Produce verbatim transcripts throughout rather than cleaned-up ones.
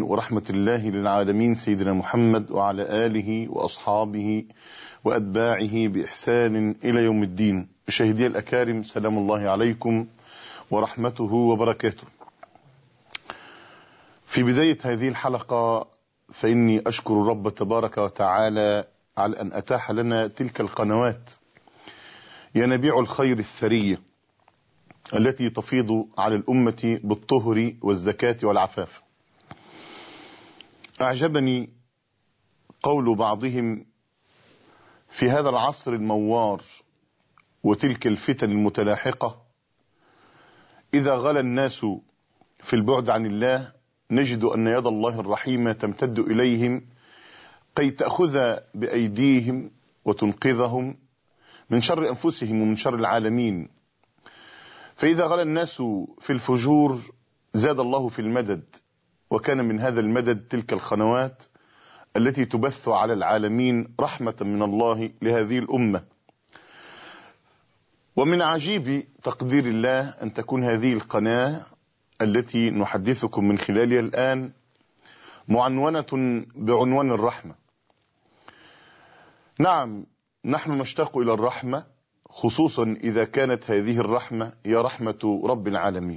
ورحمة الله للعالمين سيدنا محمد وعلى آله وأصحابه وأتباعه بإحسان إلى يوم الدين. مشاهدي الأكارم، سلام الله عليكم ورحمته وبركاته. في بداية هذه الحلقة فإني أشكر الرب تبارك وتعالى على أن أتاح لنا تلك القنوات ينابيع الخير الثرية التي تفيض على الأمة بالطهر والزكاة والعفاف. أعجبني قول بعضهم في هذا العصر الموار وتلك الفتن المتلاحقة: إذا غلا الناس في البعد عن الله نجد أن يد الله الرحيمة تمتد إليهم كي تأخذ بأيديهم وتنقذهم من شر أنفسهم ومن شر العالمين. فإذا غلا الناس في الفجور زاد الله في المدد، وكان من هذا المدد تلك القنوات التي تبث على العالمين رحمة من الله لهذه الأمة. ومن عجيب تقدير الله أن تكون هذه القناة التي نحدثكم من خلالها الآن معنونة بعنوان الرحمة. نعم، نحن نشتاق إلى الرحمة، خصوصا إذا كانت هذه الرحمة هي رحمة رب العالمين.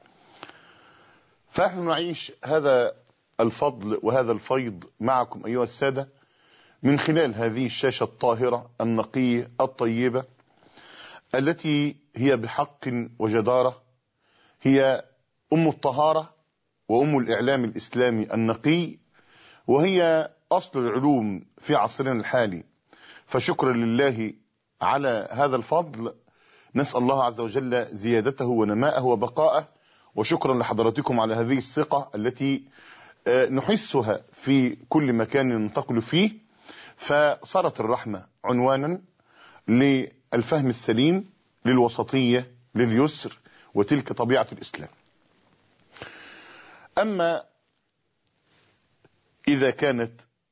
فنحن نعيش هذا الفضل وهذا الفيض معكم أيها السادة من خلال هذه الشاشة الطاهرة النقية الطيبة التي هي بحق وجدارة هي أم الطهارة وأم الإعلام الإسلامي النقي، وهي أصل العلوم في عصرنا الحالي. فشكرا لله على هذا الفضل، نسأل الله عز وجل زيادته ونماءه وبقاءه، وشكرا لحضراتكم على هذه الثقة التي نحسها في كل مكان ننتقل فيه. فصارت الرحمة عنوانا للفهم السليم، للوسطية، لليسر، وتلك طبيعة الإسلام. أما إذا كانت،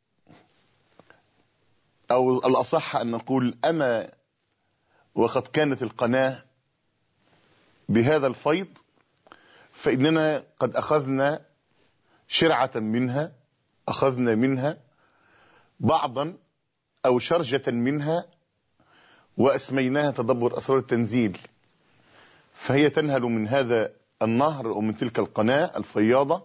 أو الأصح أن نقول أما وقد كانت القناة بهذا الفيض، فإننا قد أخذنا شرعة منها، أخذنا منها بعضا أو شرجة منها وأسميناها تدبر أسرار التنزيل. فهي تنهل من هذا النهر ومن تلك القناة الفياضة.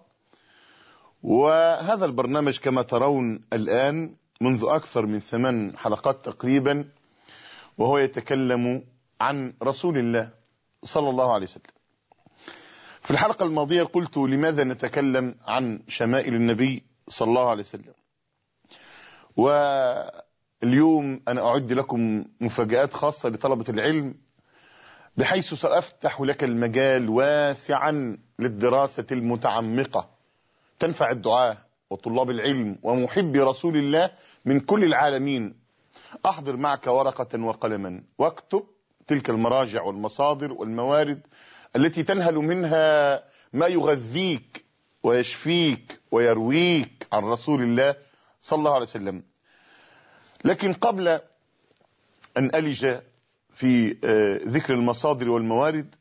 وهذا البرنامج كما ترون الآن منذ أكثر من ثمان حلقات تقريبا، وهو يتكلم عن رسول الله صلى الله عليه وسلم. في الحلقة الماضية قلت لماذا نتكلم عن شمائل النبي صلى الله عليه وسلم، واليوم أنا أعد لكم مفاجآت خاصة لطلبة العلم، بحيث سأفتح لك المجال واسعا للدراسة المتعمقة تنفع الدعاة وطلاب العلم ومحبي رسول الله من كل العالمين. أحضر معك ورقة وقلما واكتب تلك المراجع والمصادر والموارد التي تنهل منها ما يغذيك ويشفيك ويرويك عن رسول الله صلى الله عليه وسلم. لكن قبل أن ألج في ذكر المصادر والموارد،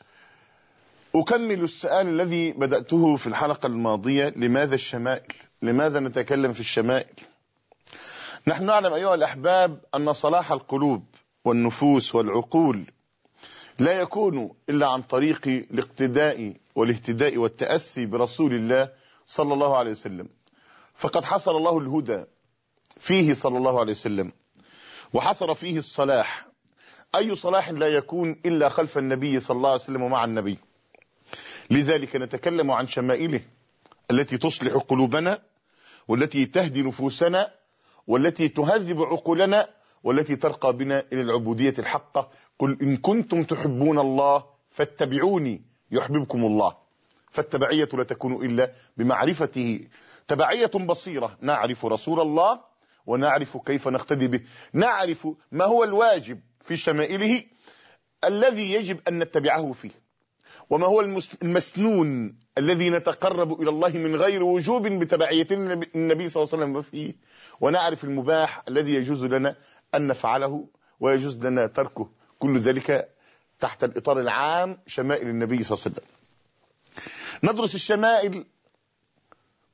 أكمل السؤال الذي بدأته في الحلقة الماضية: لماذا الشمائل؟ لماذا نتكلم في الشمائل؟ نحن نعلم أيها الأحباب أن صلاح القلوب والنفوس والعقول لا يكون إلا عن طريق الاقتداء والاهتداء والتأسي برسول الله صلى الله عليه وسلم. فقد حصل الله الهدى فيه صلى الله عليه وسلم، وحصر فيه الصلاح. أي صلاح لا يكون إلا خلف النبي صلى الله عليه وسلم ومع النبي. لذلك نتكلم عن شمائله التي تصلح قلوبنا، والتي تهدي نفوسنا، والتي تهذب عقولنا، والتي ترقى بنا إلى العبودية الحقة. قل إن كنتم تحبون الله فاتبعوني يحببكم الله. فالتبعية لا تكون إلا بمعرفته، تبعية بصيرة، نعرف رسول الله ونعرف كيف نقتدي به، نعرف ما هو الواجب في شمائله الذي يجب أن نتبعه فيه، وما هو المسنون الذي نتقرب إلى الله من غير وجوب بتبعية النبي صلى الله عليه وسلم فيه، ونعرف المباح الذي يجوز لنا أن نفعله ويجوز لنا تركه. كل ذلك تحت الإطار العام شمائل النبي صلى الله عليه وسلم. ندرس الشمائل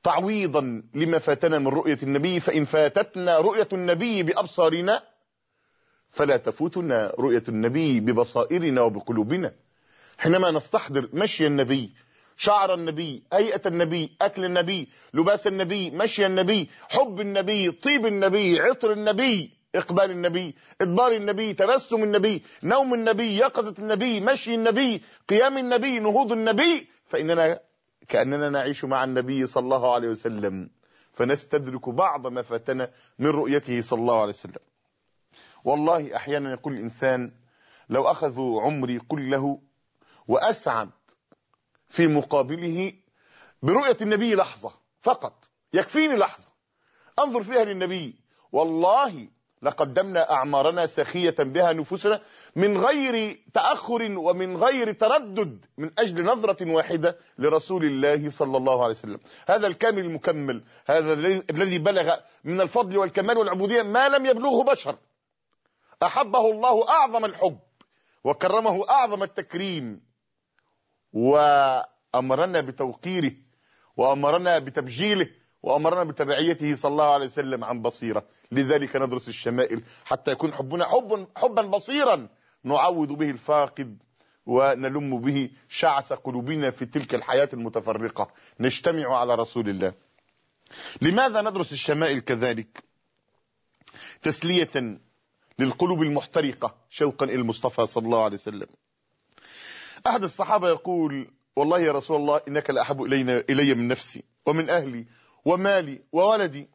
تعويضا لما فاتنا من رؤية النبي، فإن فاتتنا رؤية النبي بأبصارنا فلا تفوتنا رؤية النبي ببصائرنا وبقلوبنا. حينما نستحضر مشي النبي، شعر النبي، هيئة النبي، أكل النبي، لباس النبي، مشي النبي، حب النبي، طيب النبي، عطر النبي، إقبال النبي، إدبار النبي، تبسم النبي، نوم النبي، يقظة النبي، مشي النبي، قيام النبي، نهوض النبي، فإننا كأننا نعيش مع النبي صلى الله عليه وسلم، فنستدرك بعض ما فاتنا من رؤيته صلى الله عليه وسلم. والله أحيانا يقول الإنسان لو أخذوا عمري كله وأسعد في مقابله برؤية النبي لحظة فقط، يكفيني لحظة أنظر فيها للنبي، والله لقدمنا أعمارنا سخية بها نفوسنا من غير تأخر ومن غير تردد من أجل نظرة واحدة لرسول الله صلى الله عليه وسلم، هذا الكامل المكمل، هذا الذي بلغ من الفضل والكمال والعبودية ما لم يبلغه بشر، أحبه الله أعظم الحب وكرمه أعظم التكريم، وأمرنا بتوقيره وأمرنا بتبجيله وأمرنا بتبعيته صلى الله عليه وسلم عن بصيرة. لذلك ندرس الشمائل حتى يكون حبنا حب حبا بصيرا نعوض به الفاقد ونلم به شعث قلوبنا في تلك الحياة المتفرقة، نجتمع على رسول الله. لماذا ندرس الشمائل كذلك؟ تسلية للقلوب المحترقة شوقا إلى المصطفى صلى الله عليه وسلم. أحد الصحابة يقول والله يا رسول الله إنك لأحب إلينا إلي من نفسي ومن أهلي ومالي وولدي.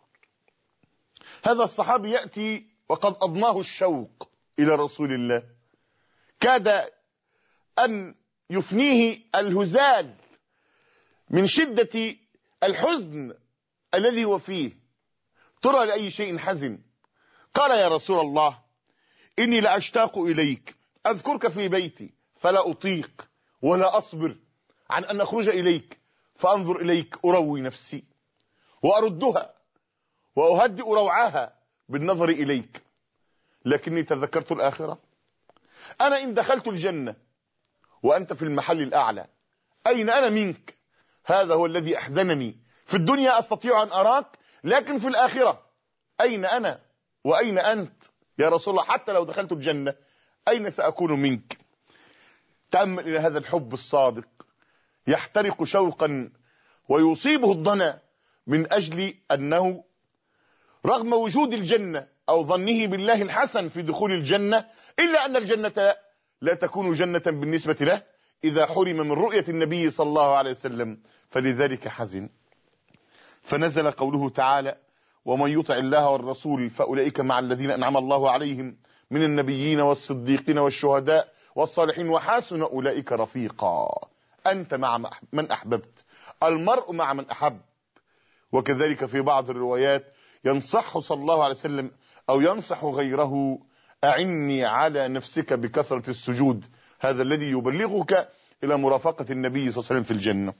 هذا الصحابي يأتي وقد أضناه الشوق إلى رسول الله، كاد أن يفنيه الهزال من شدة الحزن الذي هو فيه. ترى لأي شيء حزن؟ قال يا رسول الله إني لأشتاق إليك، أذكرك في بيتي فلا أطيق ولا أصبر عن أن أخرج إليك فأنظر إليك أروي نفسي وأردها وأهدئ روعها بالنظر إليك، لكني تذكرت الآخرة. أنا إن دخلت الجنة وأنت في المحل الأعلى أين أنا منك؟ هذا هو الذي أحزنني. في الدنيا أستطيع أن أراك، لكن في الآخرة أين أنا وأين أنت يا رسول الله؟ حتى لو دخلت الجنة أين سأكون منك؟ تأمل إلى هذا الحب الصادق يحترق شوقا ويصيبه الضنا من أجل أنه رغم وجود الجنة أو ظنه بالله الحسن في دخول الجنة، إلا أن الجنة لا تكون جنة بالنسبة له إذا حرم من رؤية النبي صلى الله عليه وسلم، فلذلك حزن. فنزل قوله تعالى ومن يطع الله والرسول فأولئك مع الذين أنعم الله عليهم من النبيين والصديقين والشهداء والصالحين وحسن أولئك رفيقا. أنت مع من أحببت، المرء مع من أحب. وكذلك في بعض الروايات ينصح صلى الله عليه وسلم أو ينصح غيره أعني على نفسك بكثرة السجود، هذا الذي يبلغك إلى مرافقة النبي صلى الله عليه وسلم في الجنة.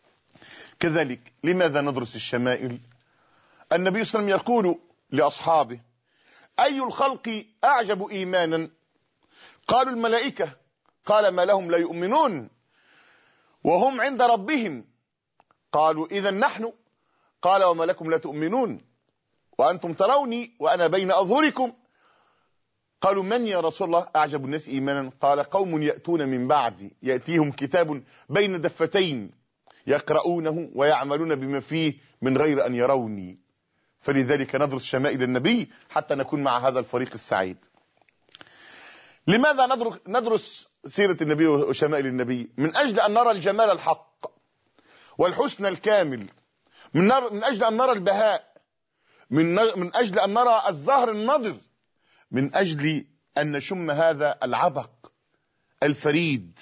كذلك لماذا ندرس الشمائل؟ النبي صلى الله عليه وسلم يقول لأصحابه أي الخلق أعجب إيمانا؟ قالوا الملائكة. قال ما لهم لا يؤمنون وهم عند ربهم؟ قالوا إذا نحن. قال وما لكم لا تؤمنون وأنتم تروني وأنا بين أظهركم؟ قالوا من يا رسول الله أعجب الناس إيمانا؟ قال قوم يأتون من بعدي يأتيهم كتاب بين دفتين يقرؤونه ويعملون بما فيه من غير أن يروني. فلذلك ندرس شمائل النبي حتى نكون مع هذا الفريق السعيد. لماذا ندرس سيرة النبي وشمائل النبي؟ من أجل أن نرى الجمال الحق والحسن الكامل، من, نر... من أجل أن نرى البهاء، من, نر... من أجل أن نرى الزهر النضر، من أجل أن نشم هذا العبق الفريد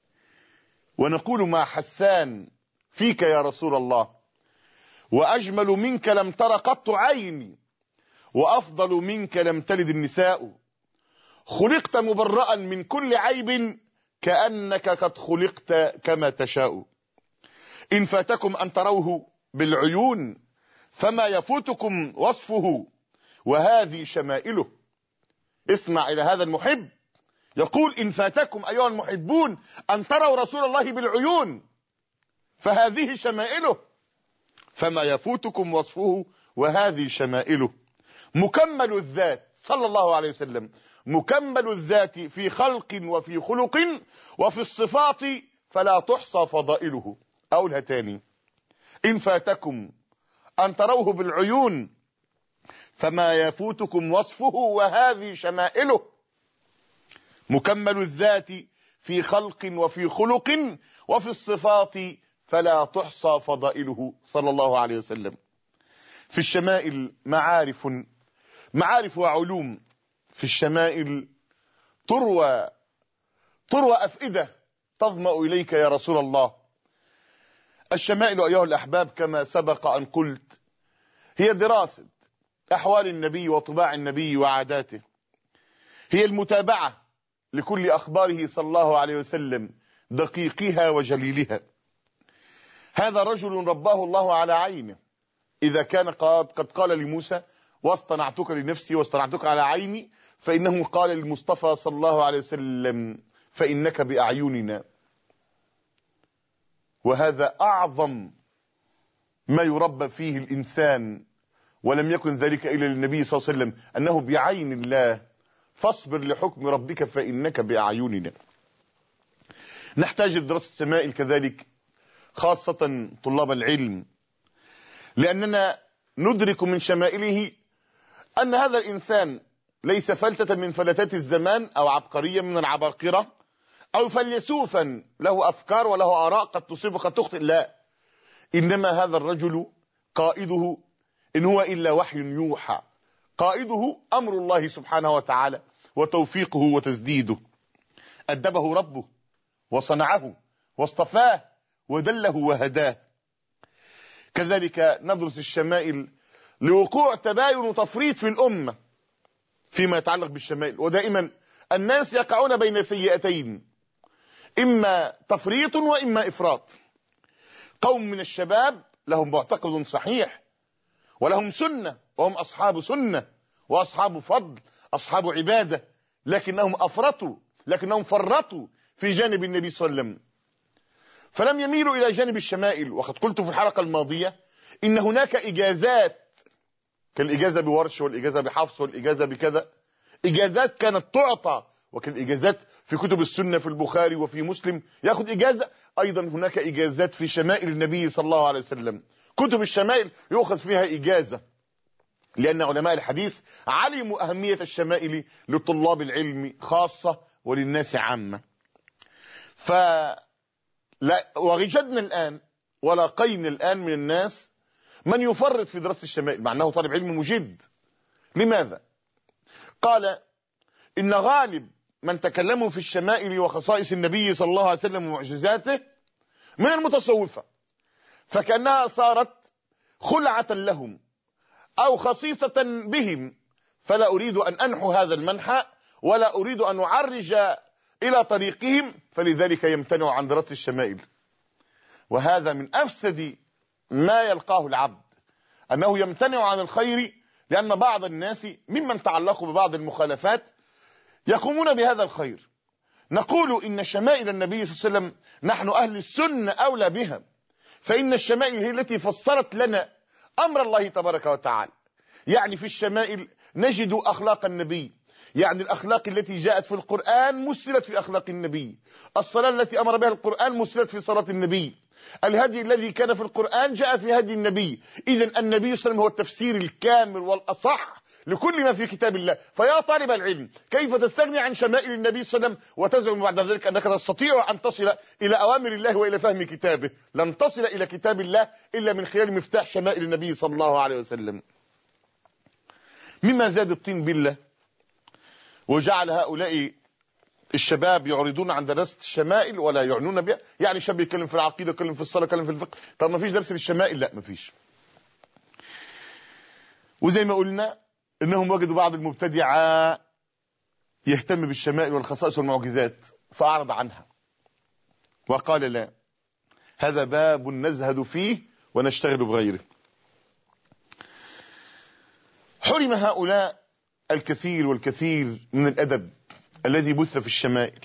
ونقول مع حسان فيك يا رسول الله وأجمل منك لم تر قط عيني وأفضل منك لم تلد النساء، خلقت مبرأ من كل عيب كأنك قد خلقت كما تشاء. إن فاتكم أن تروه بالعيون فما يفوتكم وصفه وهذه شمائله. اسمع إلى هذا المحب يقول إن فاتكم أيها المحبون أن تروا رسول الله بالعيون فهذه شمائله، فما يفوتكم وصفه وهذه شمائله. مكمل الذات صلى الله عليه وسلم، مكمل الذات في خلق وفي خلق وفي الصفات فلا تحصى فضائله. أقولها تاني: إن فاتكم أن تروه بالعيون فما يفوتكم وصفه وهذه شمائله. مكمل الذات في خلق وفي خلق وفي الصفات فلا تحصى فضائله صلى الله عليه وسلم. في الشمائل معارف معارف وعلوم، في الشمائل تروى تروى أفئدة تظمأ إليك يا رسول الله. الشمائل أيها الأحباب كما سبق أن قلت هي دراسة أحوال النبي وطباع النبي وعاداته، هي المتابعة لكل أخباره صلى الله عليه وسلم دقيقها وجليلها. هذا رجل رباه الله على عينه، إذا كان قد, قد قال لموسى: واصطنعتك لنفسي واصطنعتك على عيني، فإنه قال للمصطفى صلى الله عليه وسلم: فإنك بأعيننا. وهذا أعظم ما يربى فيه الإنسان، ولم يكن ذلك إلا للنبي صلى الله عليه وسلم، أنه بعين الله، فاصبر لحكم ربك فإنك بأعيننا. نحتاج لدراسة الشمائل كذلك، خاصة طلاب العلم، لأننا ندرك من شمائله أن هذا الإنسان ليس فلتة من فلتات الزمان أو عبقرية من العباقرة أو فيلسوفا له أفكار وله آراء قد تصيب وقد تخطئ، لا، إنما هذا الرجل قائده إن هو إلا وحي يوحى، قائده أمر الله سبحانه وتعالى وتوفيقه وتسديده. أدبه ربه وصنعه واصطفاه ودله وهداه. كذلك ندرس الشمائل لوقوع تباين وتفريط في الأمة فيما يتعلق بالشمائل، ودائما الناس يقعون بين سيئتين: إما تفريط وإما إفراط. قوم من الشباب لهم معتقد صحيح ولهم سنة وهم أصحاب سنة وأصحاب فضل، أصحاب عبادة، لكنهم أفرطوا، لكنهم فرطوا في جانب النبي صلى الله عليه وسلم، فلم يميلوا إلى جانب الشمائل. وقد قلت في الحلقة الماضية إن هناك إجازات، كالإجازة بورش والإجازة بحفص والإجازة بكذا، إجازات كانت تعطى، وكالإجازات في كتب السنة في البخاري وفي مسلم يأخذ إجازة. أيضا هناك إجازات في شمائل النبي صلى الله عليه وسلم، كتب الشمائل يؤخذ فيها إجازة، لأن علماء الحديث علموا أهمية الشمائل لطلاب العلم خاصة وللناس عامة. ف وجدنا الآن ولقينا الآن من الناس من يفرط في دراسة الشمائل مع أنه طالب علم مجد. لماذا؟ قال إن غالب من تكلموا في الشمائل وخصائص النبي صلى الله عليه وسلم ومعجزاته من المتصوفة، فكأنها صارت خلعة لهم أو خصيصة بهم، فلا أريد أن أنحو هذا المنحى ولا أريد أن أعرج إلى طريقهم، فلذلك يمتنع عن دراسة الشمائل. وهذا من أفسد ما يلقاه العبد، أنه يمتنع عن الخير، لأن بعض الناس ممن تعلقوا ببعض المخالفات يقومون بهذا الخير. نقول إن شمائل النبي صلى الله عليه وسلم نحن أهل السنة أولى بها، فإن الشمائل هي التي فسرت لنا أمر الله تبارك وتعالى. يعني في الشمائل نجد أخلاق النبي، يعني الأخلاق التي جاءت في القرآن مثلت في أخلاق النبي، الصلاة التي أمر بها القرآن مثلت في صلاة النبي، الهدي الذي كان في القرآن جاء في هدي النبي. إذن النبي صلى الله عليه وسلم هو التفسير الكامل والأصح لكل ما في كتاب الله. فيا طالب العلم، كيف تستغني عن شمائل النبي صلى الله عليه وسلم وتزعم بعد ذلك أنك تستطيع أن تصل إلى أوامر الله وإلى فهم كتابه؟ لن تصل إلى كتاب الله إلا من خلال مفتاح شمائل النبي صلى الله عليه وسلم. مما زاد الطين بالله وجعل هؤلاء الشباب يعرضون عن دراسة الشمائل ولا يعنون بها، يعني شاب يتكلم في العقيدة، يتكلم في الصلاة، يتكلم في الفقه، طب ما فيش درس للشمائل؟ لا ما فيش. وزي ما قلنا انهم وجدوا بعض المبتدعة يهتم بالشمائل والخصائص والمعجزات فأعرض عنها وقال لا، هذا باب نزهد فيه ونشتغل بغيره. حرم هؤلاء الكثير والكثير من الأدب الذي بث في الشمائل،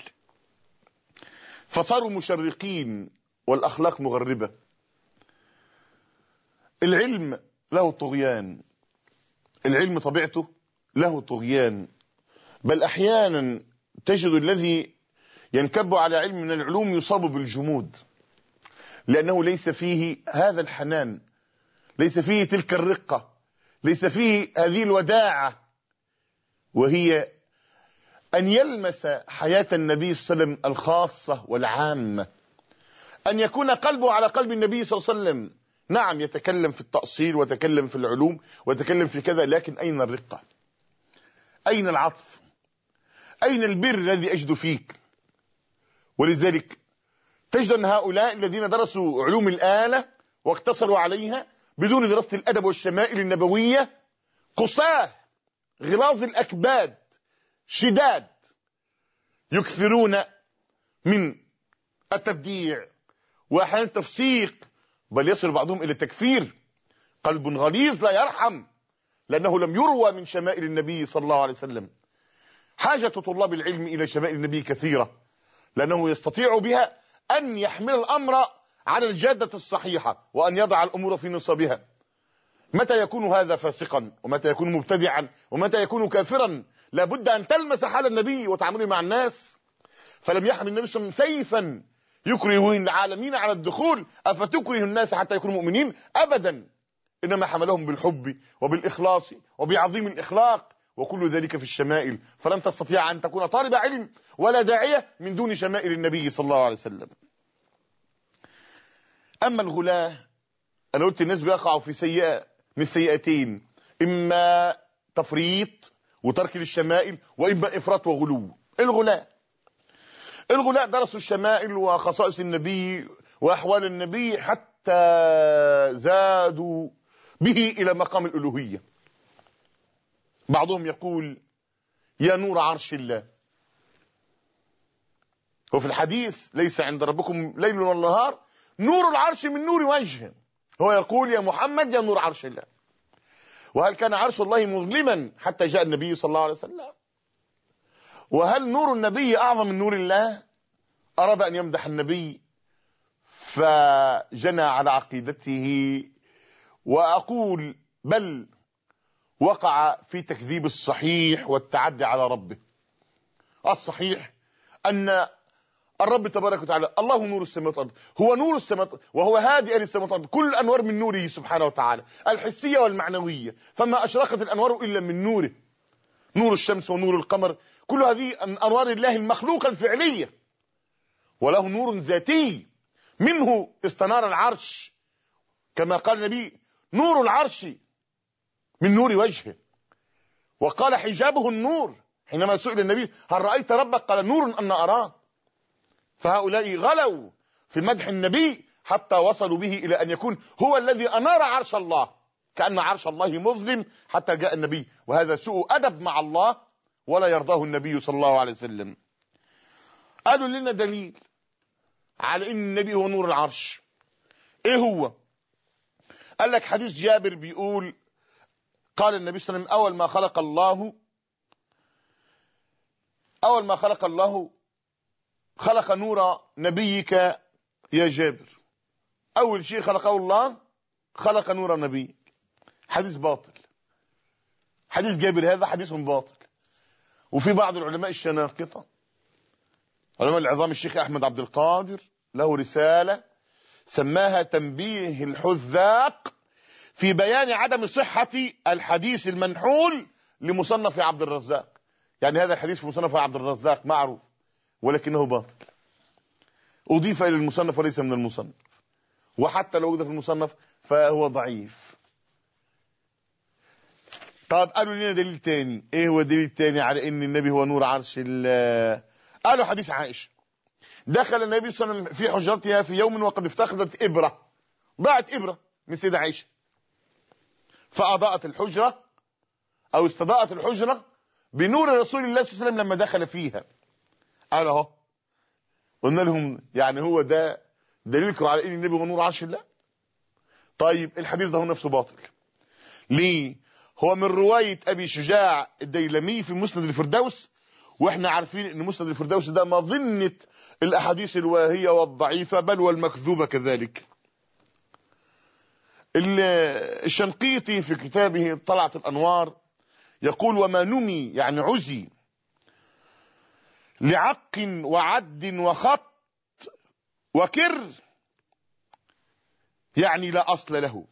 فصاروا مشرقين والأخلاق مغربة. العلم له طغيان، العلم طبيعته له طغيان، بل أحيانا تجد الذي ينكب على علم من العلوم يصاب بالجمود، لأنه ليس فيه هذا الحنان، ليس فيه تلك الرقة، ليس فيه هذه الوداعة، وهي أن يلمس حياة النبي صلى الله عليه وسلم الخاصة والعامة، أن يكون قلبه على قلب النبي صلى الله عليه وسلم. نعم يتكلم في التأصيل وتكلم في العلوم وتكلم في كذا، لكن أين الرقة؟ أين العطف؟ أين البر الذي أجد فيك؟ ولذلك تجد أن هؤلاء الذين درسوا علوم الآلة واقتصروا عليها بدون دراسة الأدب والشمائل النبوية قصاه غلاظ الأكباد شداد، يكثرون من التبديع وأحيانا التفسيق، بل يصل بعضهم إلى التكفير. قلب غليظ لا يرحم، لأنه لم يروى من شمائل النبي صلى الله عليه وسلم. حاجة طلاب العلم إلى شمائل النبي كثيرة، لأنه يستطيع بها أن يحمل الأمر على الجادة الصحيحة وأن يضع الأمور في نصابها. متى يكون هذا فاسقا، ومتى يكون مبتدعا، ومتى يكون كافرا؟ لابد أن تلمس حال النبي وتعامله مع الناس. فلم يحمل النبي صلى الله عليه وسلم سيفا يكره العالمين على الدخول، أفتكره الناس حتى يكونوا مؤمنين؟ أبدا، إنما حملهم بالحب وبالإخلاص وبعظيم الإخلاق، وكل ذلك في الشمائل. فلن تستطيع أن تكون طالب علم ولا داعية من دون شمائل النبي صلى الله عليه وسلم. أما الغلاة، أنا قلت الناس بيقعوا في سيئة من سيئتين، إما تفريط وترك للشمائل، وإما إفراط وغلو. الغلاة الغلاة درسوا الشمائل وخصائص النبي وأحوال النبي حتى زادوا به إلى مقام الألوهية. بعضهم يقول يا نور عرش الله، وفي الحديث ليس عند ربكم ليل ولا نهار نور العرش من نور وجهه، هو يقول يا محمد يا نور عرش الله. وهل كان عرش الله مظلما حتى جاء النبي صلى الله عليه وسلم؟ وهل نور النبي أعظم من نور الله؟ أراد أن يمدح النبي فجنى على عقيدته، وأقول بل وقع في تكذيب الصحيح والتعدي على ربه. الصحيح أن الرب تبارك وتعالى الله نور السماوات والأرض، هو نور السماوات وهو هادئ للسماوات والأرض، كل الأنوار من نوره سبحانه وتعالى الحسية والمعنوية، فما أشرقت الأنوار إلا من نوره. نور الشمس ونور القمر كل هذه أنوار الله المخلوقة الفعلية، وله نور ذاتي منه استنار العرش، كما قال النبي نور العرش من نور وجهه، وقال حجابه النور. حينما سئل النبي هل رأيت ربك؟ قال نور أن أراه. فهؤلاء غلوا في مدح النبي حتى وصلوا به إلى أن يكون هو الذي أنار عرش الله، كأن عرش الله مظلم حتى جاء النبي، وهذا سوء أدب مع الله ولا يرضاه النبي صلى الله عليه وسلم. قالوا لنا دليل على أن النبي هو نور العرش. إيه هو؟ قال لك حديث جابر بيقول قال النبي صلى الله عليه وسلم أول ما خلق الله أول ما خلق الله خلق نور نبيك يا جابر. أول شيء خلقه الله خلق نور نبيك. حديث باطل، حديث جابر هذا حديث باطل. وفي بعض العلماء الشناقطة علماء العظام، الشيخ أحمد عبد القادر له رسالة سماها تنبيه الحذاق في بيان عدم صحة الحديث المنحول لمصنف عبد الرزاق. يعني هذا الحديث في مصنف عبد الرزاق معروف ولكنه باطل، أضيف إلى المصنف وليس من المصنف، وحتى لو أضيف في المصنف فهو ضعيف. طب قالوا لنا دليل تاني. ايه هو الدليل التاني على ان النبي هو نور عرش الله؟ قالوا حديث عائشة دخل النبي صلى الله عليه وسلم في حجرتها في يوم وقد افتقدت إبرة، ضاعت إبرة من سيدة عائشة، فأضاءت الحجرة أو استضاءت الحجرة بنور رسول الله صلى الله عليه وسلم لما دخل فيها. قال اهو قلنا لهم يعني هو ده دليلكم على ان النبي هو نور عرش الله؟ طيب الحديث ده هو نفسه باطل. ليه؟ هو من رواية أبي شجاع الديلمي في مسند الفردوس، واحنا عارفين ان مسند الفردوس ده مظنة الأحاديث الواهية والضعيفة بل والمكذوبة كذلك. الشنقيطي في كتابه طلعة الأنوار يقول: وما نمي يعني عزي لعق وعد وخط وكر يعني لا أصل له.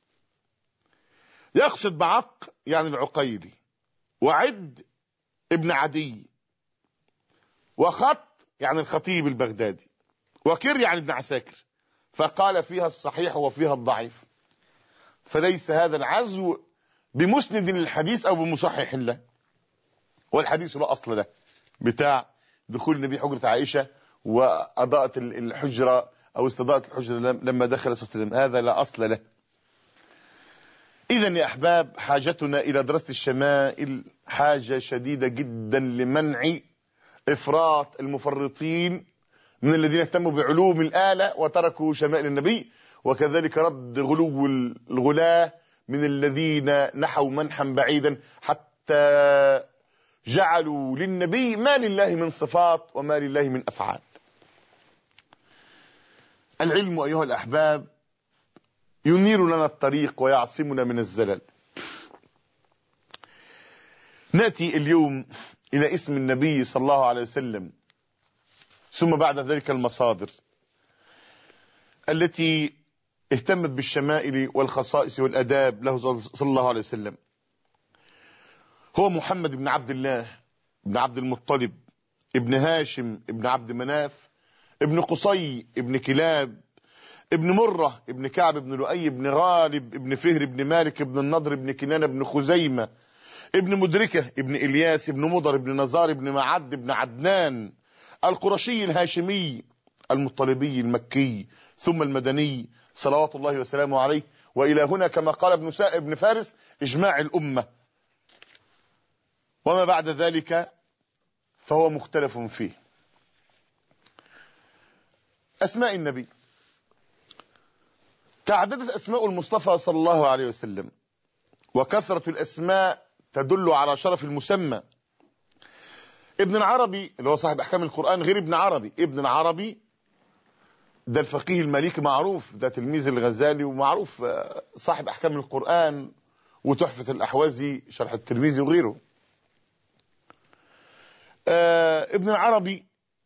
يقصد بعق يعني العقيلي، وعد ابن عدي، وخط يعني الخطيب البغدادي، وكر يعني ابن عساكر. فقال فيها الصحيح وفيها الضعيف، فليس هذا العزو بمسند للحديث أو بمصحح له، والحديث لا أصل له، بتاع دخول النبي حجرة عائشة وأضاءت الحجرة أو استضاءت الحجرة لما دخل صلى الله عليه وسلم، هذا لا أصل له. إذن يا أحباب، حاجتنا إلى دراسة الشمائل حاجة شديدة جدا لمنع إفراط المفرطين من الذين اهتموا بعلوم الآلة وتركوا شمائل النبي، وكذلك رد غلو الغلاة من الذين نحوا منحا بعيدا حتى جعلوا للنبي ما لله من صفات وما لله من أفعال. العلم أيها الأحباب ينير لنا الطريق ويعصمنا من الزلل. نأتي اليوم إلى اسم النبي صلى الله عليه وسلم، ثم بعد ذلك المصادر التي اهتمت بالشمائل والخصائص والأداب له صلى الله عليه وسلم. هو محمد بن عبد الله بن عبد المطلب ابن هاشم ابن عبد مناف ابن قصي ابن كلاب ابن مرة ابن كعب ابن لؤي ابن غالب ابن فهر ابن مالك ابن النضر ابن كنانة ابن خزيمة ابن مدركة ابن إلياس ابن مضر ابن نزار ابن معد ابن عدنان القرشي الهاشمي المطلبي المكي ثم المدني صلوات الله وسلامه عليه. وإلى هنا كما قال ابن سائب ابن فارس إجماع الأمة، وما بعد ذلك فهو مختلف فيه. أسماء النبي، تعددت أسماء المصطفى صلى الله عليه وسلم، وكثرة الأسماء تدل على شرف المسمى. ابن العربي اللي هو صاحب أحكام القرآن غير ابن عربي. ابن العربي ده الفقيه المالكي معروف، ده تلميذ الغزالي ومعروف صاحب أحكام القرآن وتحفة الأحوازي شرح الترمذي وغيره. آه ابن العربي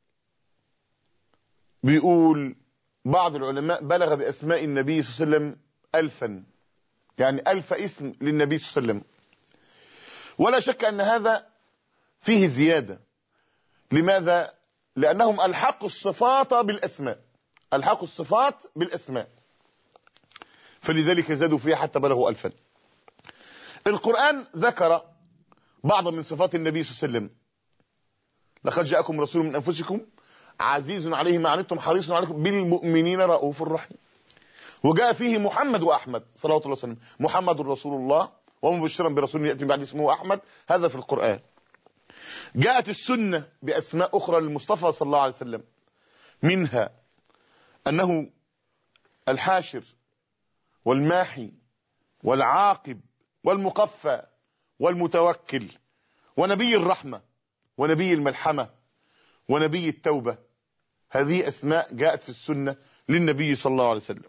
بيقول بعض العلماء بلغ بأسماء النبي صلى الله عليه وسلم ألفا، يعني ألف اسم للنبي صلى الله عليه وسلم. ولا شك أن هذا فيه زيادة. لماذا؟ لأنهم ألحقوا الصفات بالأسماء، ألحقوا الصفات بالأسماء، فلذلك زادوا فيها حتى بلغوا ألفا. القرآن ذكر بعض من صفات النبي صلى الله عليه وسلم: لقد جاءكم رسول من أنفسكم عزيز عليه ما عنتم حريص عليكم بالمؤمنين رؤوف رحيم. وجاء فيه محمد وأحمد صلى الله عليه وسلم: محمد رسول الله ومبشرا برسول يأتي بعد اسمه أحمد. هذا في القرآن. جاءت السنة بأسماء أخرى للمصطفى صلى الله عليه وسلم، منها أنه الحاشر والماحي والعاقب والمقفى والمتوكل ونبي الرحمة ونبي الملحمة ونبي التوبة. هذه أسماء جاءت في السنة للنبي صلى الله عليه وسلم.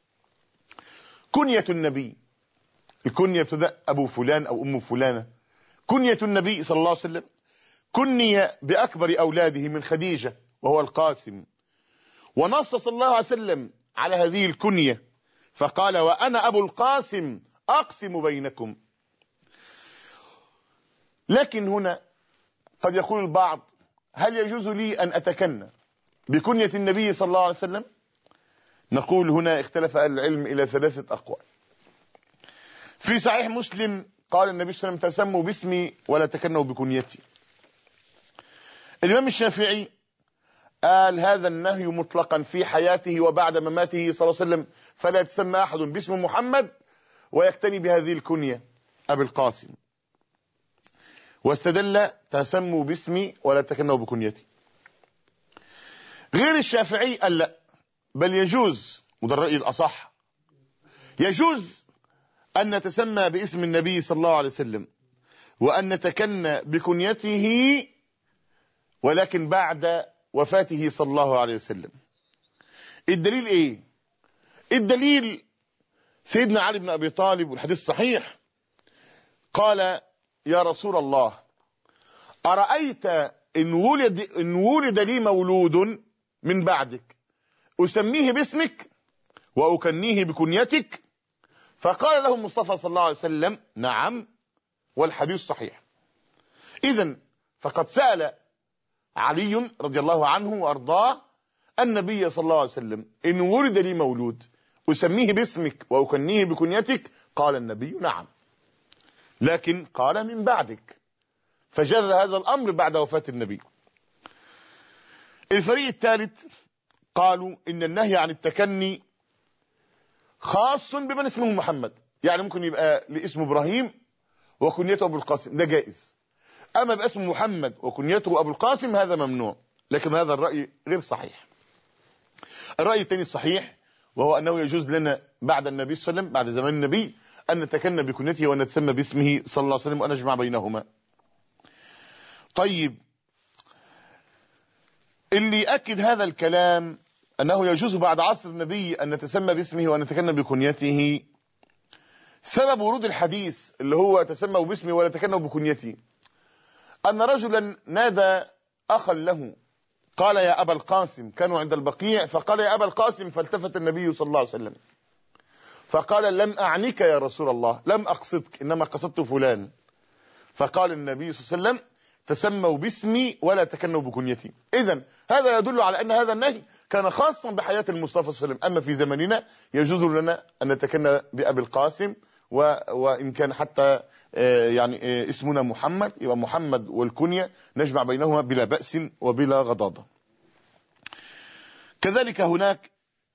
كنية النبي، الكنية ابتدأ أبو فلان أو أم فلانة. كنية النبي صلى الله عليه وسلم كني بأكبر أولاده من خديجة وهو القاسم، ونص صلى الله عليه وسلم على هذه الكنية فقال: وأنا أبو القاسم أقسم بينكم. لكن هنا قد يقول البعض: هل يجوز لي أن أتكنى بكنية النبي صلى الله عليه وسلم؟ نقول هنا اختلف أهل العلم إلى ثلاثة أقوال. في صحيح مسلم قال النبي صلى الله عليه وسلم: تسموا باسمي ولا تكنوا بكنيتي. الإمام الشافعي قال هذا النهي مطلقا في حياته وبعد مماته صلى الله عليه وسلم، فلا يتسمى أحد باسم محمد ويكتني بهذه الكنية أبي القاسم. واستدل: تسموا باسمي ولا تكنوا بكنيتي. غير الشافعي قال لا، بل يجوز، وده الرأي الأصح، يجوز أن نتسمى باسم النبي صلى الله عليه وسلم وأن نتكنى بكنيته، ولكن بعد وفاته صلى الله عليه وسلم. الدليل ايه؟ الدليل سيدنا علي بن أبي طالب والحديث صحيح قال يا رسول الله أرأيت إن ولد, إن ولد لي مولود من بعدك أسميه باسمك وأكنيه بكنيتك؟ فقال له المصطفى صلى الله عليه وسلم نعم، والحديث صحيح. إذن فقد سأل علي رضي الله عنه وأرضاه النبي صلى الله عليه وسلم إن ولد لي مولود أسميه باسمك وأكنيه بكنيتك؟ قال النبي نعم، لكن قال من بعدك، فجاز هذا الأمر بعد وفاة النبي. الفريق الثالث قالوا إن النهي عن التكني خاص بمن اسمه محمد، يعني ممكن يبقى لاسمه إبراهيم وكنيته أبو القاسم، ده جائز. أما باسم محمد وكنيته أبو القاسم هذا ممنوع، لكن هذا الرأي غير صحيح. الرأي الثاني الصحيح وهو أنه يجوز لنا بعد النبي صلى الله عليه وسلم، بعد زمان النبي، أن نتكنى بكنيته وأن نتسمى باسمه صلى الله عليه وسلم وأن نجمع بينهما. طيب، اللي أكد هذا الكلام أنه يجوز بعد عصر النبي أن نتسمى باسمه وأن نتكنى بكنيته سبب ورود الحديث اللي هو تسموا باسمه ولا تكنوا بكنيته، أن رجلا نادى أخا له قال يا أبا القاسم، كانوا عند البقيع، فقال يا أبا القاسم، فالتفت النبي صلى الله عليه وسلم فقال لم أعنيك يا رسول الله، لم أقصدك، إنما قصدت فلان. فقال النبي صلى الله عليه وسلم تسموا باسمي ولا تكنوا بكنيتي. إذن هذا يدل على أن هذا النهي كان خاصا بحياة المصطفى صلى الله عليه وسلم، أما في زمننا يجوز لنا أن نتكنى بأبي القاسم، وإن كان حتى يعني اسمنا محمد يبقى محمد والكنية نجمع بينهما بلا بأس وبلا غضاضة. كذلك هناك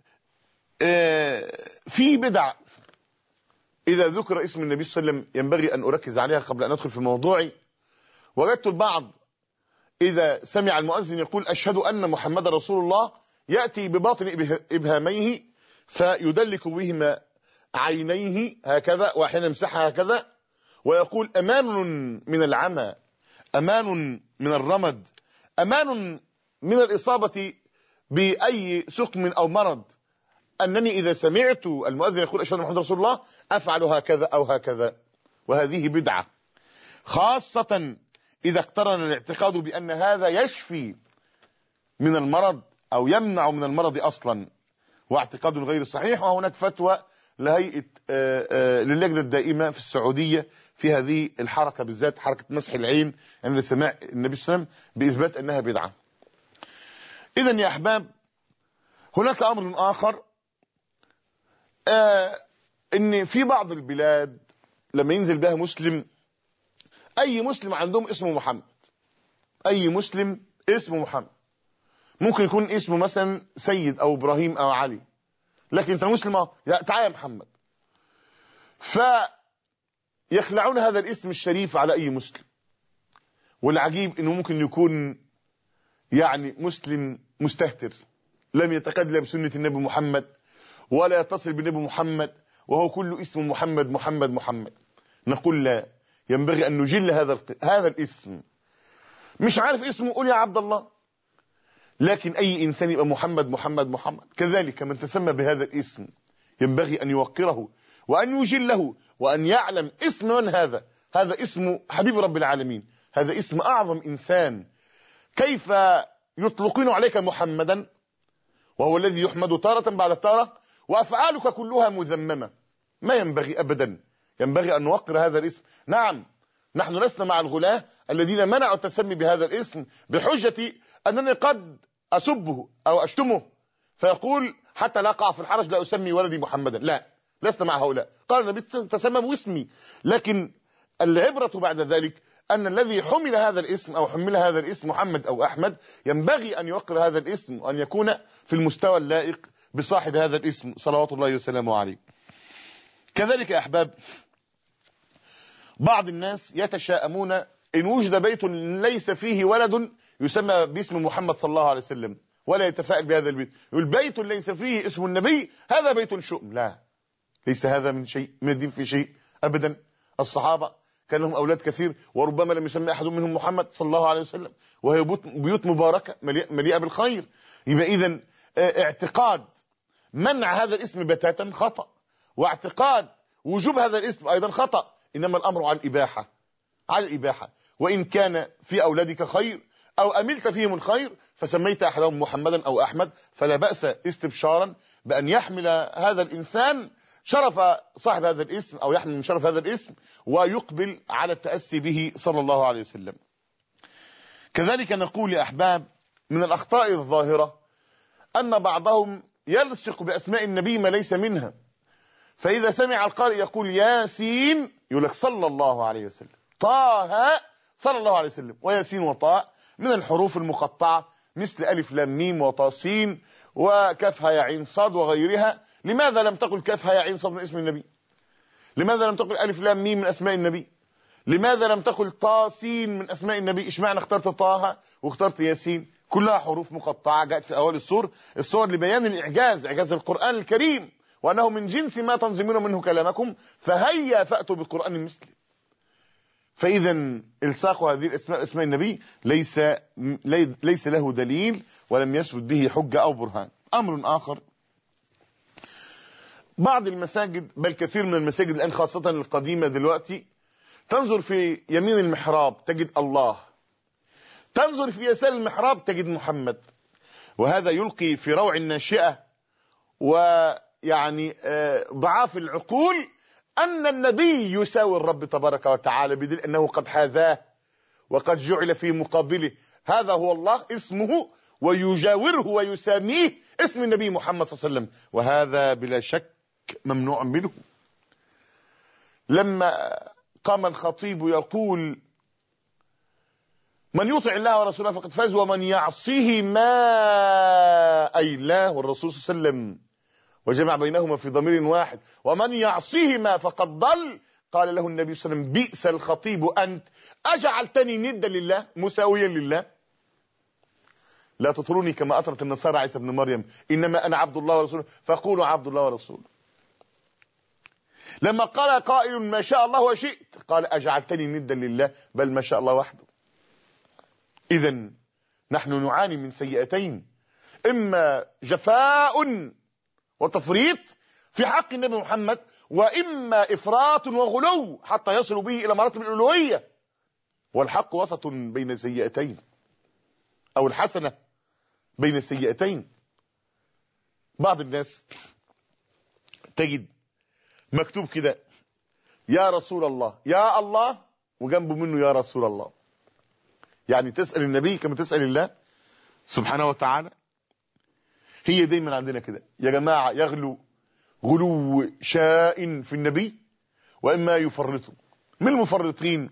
في بدع إذا ذكر اسم النبي صلى الله عليه وسلم ينبغي أن أركز عليها قبل أن أدخل في موضوعي. وجدت البعض إذا سمع المؤذن يقول أشهد أن محمد رسول الله يأتي بباطن إبهاميه فيدلك بهما عينيه هكذا وأحيانا يمسحها هكذا ويقول أمان من العمى، أمان من الرمد، أمان من الإصابة بأي سقم أو مرض، أنني إذا سمعت المؤذن يقول أشهد أن محمد رسول الله أفعل هكذا أو هكذا. وهذه بدعة، خاصة إذا اقترن الاعتقاد بأن هذا يشفي من المرض أو يمنع من المرض أصلا، واعتقاد غير صحيح. وهناك فتوى لهيئة للجنة الدائمة في السعودية في هذه الحركة بالذات، حركة مسح العين عند سماع النبي صلى الله عليه وسلم، بإثبات أنها بدعة. إذن يا أحباب هناك أمر آخر، آه إن في بعض البلاد لما ينزل بها مسلم، أي مسلم عندهم اسمه محمد، أي مسلم اسمه محمد، ممكن يكون اسمه مثلا سيد أو إبراهيم أو علي، لكن أنت مسلم تعال يا محمد. فيخلعون هذا الاسم الشريف على أي مسلم. والعجيب أنه ممكن يكون يعني مسلم مستهتر لم يتقدم بسنة النبي محمد ولا يتصل بالنبي محمد، وهو كل اسم محمد محمد محمد. نقول لا، ينبغي أن نجل هذا هذا الاسم. مش عارف اسمه قول يا عبد الله، لكن أي إنسان يبقى محمد محمد محمد. كذلك من تسمى بهذا الاسم ينبغي أن يوقره وأن يجله وأن يعلم اسم من هذا. هذا اسم حبيب رب العالمين، هذا اسم أعظم إنسان. كيف يطلقون عليك محمدا وهو الذي يحمد تارة بعد تارة وأفعالك كلها مذممة؟ ما ينبغي أبدا، ينبغي أن نوقر هذا الاسم. نعم، نحن لسنا مع الغلاة الذين منعوا التسمي بهذا الاسم بحجة أنني قد أسبه أو أشتمه فيقول حتى لا أقع في الحرج لا أسمي ولدي محمدا. لا، لسنا مع هؤلاء. قال النبي تسمى باسمي، لكن العبرة بعد ذلك أن الذي حمل هذا الاسم أو حمل هذا الاسم محمد أو أحمد ينبغي أن يوقر هذا الاسم وأن يكون في المستوى اللائق بصاحب هذا الاسم صلوات الله وسلامه عليه. كذلك يا أحباب بعض الناس يتشاءمون إن وجد بيت ليس فيه ولد يسمى باسم محمد صلى الله عليه وسلم ولا يتفائل بهذا البيت، يقول بيت ليس فيه اسم النبي هذا بيت شؤم. لا، ليس هذا من شيء من الدين في شيء أبدا. الصحابة كان لهم أولاد كثير وربما لم يسمى أحد منهم محمد صلى الله عليه وسلم، وهي بيوت مباركة مليئة بالخير. يبقى إذن اعتقاد منع هذا الاسم بتاتا خطأ، واعتقاد وجوب هذا الاسم أيضا خطأ، إنما الأمر على الإباحة، على الإباحة. وإن كان في أولادك خير أو أملت فيهم الخير فسميت أحدهم محمدا أو أحمد فلا بأس استبشارا بأن يحمل هذا الإنسان شرف صاحب هذا الاسم أو يحمل من شرف هذا الاسم ويقبل على التأسي به صلى الله عليه وسلم. كذلك نقول يا أحباب من الأخطاء الظاهرة أن بعضهم يلصق بأسماء النبي ما ليس منها، فإذا سمع القارئ يقول ياسين يقول لك صلى الله عليه وسلم، طه صلى الله عليه وسلم، وياسين وطاء من الحروف المقطعة مثل ألف لام ميم وطاسين وكفها يا عين صاد وغيرها. لماذا لم تقل كفها يا عين صاد من اسم النبي؟ لماذا لم تقل ألف لام ميم من أسماء النبي؟ لماذا لم تقل طاسين من أسماء النبي؟ اشمعنى اخترت طه واخترت ياسين؟ كلها حروف مقطعة جاءت في أول السور الصور لبيان الإعجاز، إعجاز القرآن الكريم، وأنه من جنس ما تنظمون منه كلامكم فهيا فأتوا بقرآن مثله. فإذا الصاق هذه الاسماء اسماء النبي ليس ليس له دليل ولم يثبت به حجة أو برهان. أمر آخر، بعض المساجد بل كثير من المساجد الآن خاصة القديمة دلوقتي تنظر في يمين المحراب تجد الله، تنظر في يسار المحراب تجد محمد، وهذا يلقي في روع الناشئة ويعني ضعاف العقول أن النبي يساوي الرب تبارك وتعالى بدل أنه قد حاذاه وقد جعل في مقابله هذا هو الله اسمه ويجاوره ويساميه اسم النبي محمد صلى الله عليه وسلم، وهذا بلا شك ممنوع منه. لما قام الخطيب يقول من يطع الله ورسوله فقد فاز ومن يعصيه ما أي الله والرسول صلى الله عليه وسلم وجمع بينهما في ضمير واحد، ومن يعصيهما فقد ضل، قال له النبي صلى الله عليه وسلم بئس الخطيب أنت أجعلتني ندا لله مساويا لله؟ لا تطروني كما أطرت النصارى عيسى ابن مريم إنما أنا عبد الله ورسوله فقولوا عبد الله ورسوله. لما قال قائل ما شاء الله وشئت قال أجعلتني ندا لله بل ما شاء الله وحده. إذن نحن نعاني من سيئتين، إما جفاء وتفريط في حق النبي محمد، وإما إفراط وغلو حتى يصل به إلى مراتب الألوهية، والحق وسط بين السيئتين أو الحسنة بين السيئتين. بعض الناس تجد مكتوب كده يا رسول الله يا الله وجنبه منه يا رسول الله، يعني تسأل النبي كما تسأل الله سبحانه وتعالى. هي دايما عندنا كده يا جماعة، يغلو غلو شائن في النبي وإما يفرطوا. من المفرطين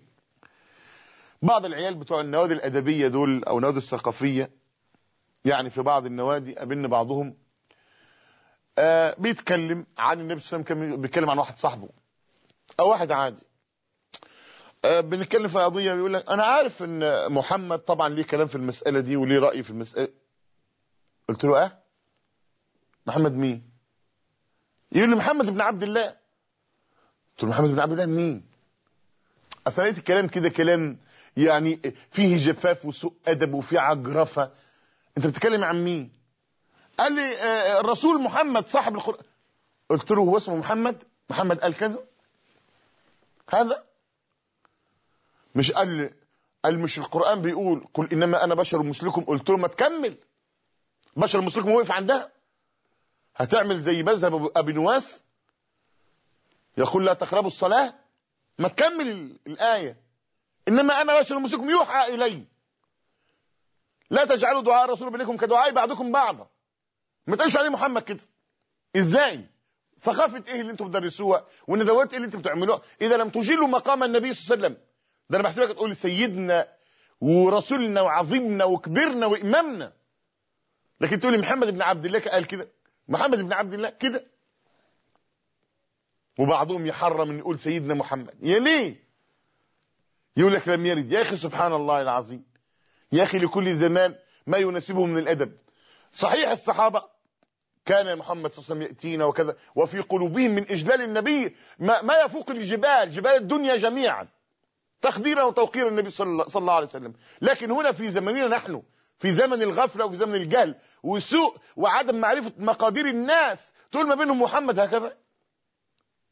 بعض العيال بتوع النوادي الأدبية دول أو النوادي الثقافية، يعني في بعض النوادي قابلنا بعضهم آه بيتكلم عن النبي صلى الله عليه وسلم، كان بيتكلم عن واحد صاحبه أو واحد عادي، آه بنتكلم في قضية بيقول لك أنا عارف إن محمد طبعا ليه كلام في المسألة دي وليه رأي في المسألة. قلت له أه محمد مين؟ يقول لي محمد بن عبد الله. قلت له محمد بن عبد الله مين؟ اصل لقيت الكلام كده كلام يعني فيه جفاف وسوء ادب وفيه عجرفه، انت بتتكلم عن مين؟ قال لي آه الرسول محمد صاحب القرآن. قلت له هو اسمه محمد؟ محمد قال كذا؟ هذا مش قال لي قال مش القرآن بيقول قل انما انا بشر مثلكم؟ قلت له ما تكمل، بشر مثلكم وقف عندها؟ هتعمل زي مذهب ابي نواس يقول لا تقربوا الصلاة؟ ما تكمل الآية انما انا بشر مثلكم يوحى الي لا تجعلوا دعاء الرسول بينكم كدعاء بعضكم بعضا. ما تقولش عليه محمد كده. ازاي؟ ثقافة ايه اللي انتم بتدرسوها والندوات ايه اللي انتم بتعملوها اذا لم تجيلوا مقام النبي صلى الله عليه وسلم؟ ده انا بحسبك تقول سيدنا ورسولنا وعظيمنا وكبرنا وامامنا، لكن تقولي محمد بن عبد الله قال كده، محمد بن عبد الله كده. وبعضهم يحرم ان يقول سيدنا محمد. يا ليه؟ يقول لك لم يرد. يا اخي سبحان الله العظيم، يا اخي لكل زمان ما يناسبه من الادب. صحيح الصحابه كان محمد صلى الله عليه وسلم ياتينا وكذا وفي قلوبهم من اجلال النبي ما, ما يفوق الجبال، جبال الدنيا جميعا، تقديرا وتوقير النبي صلى الله عليه وسلم. لكن هنا في زمننا نحن، في زمن الغفله وفي زمن الجهل وسوء وعدم معرفه مقادير الناس، تقول ما بينهم محمد هكذا؟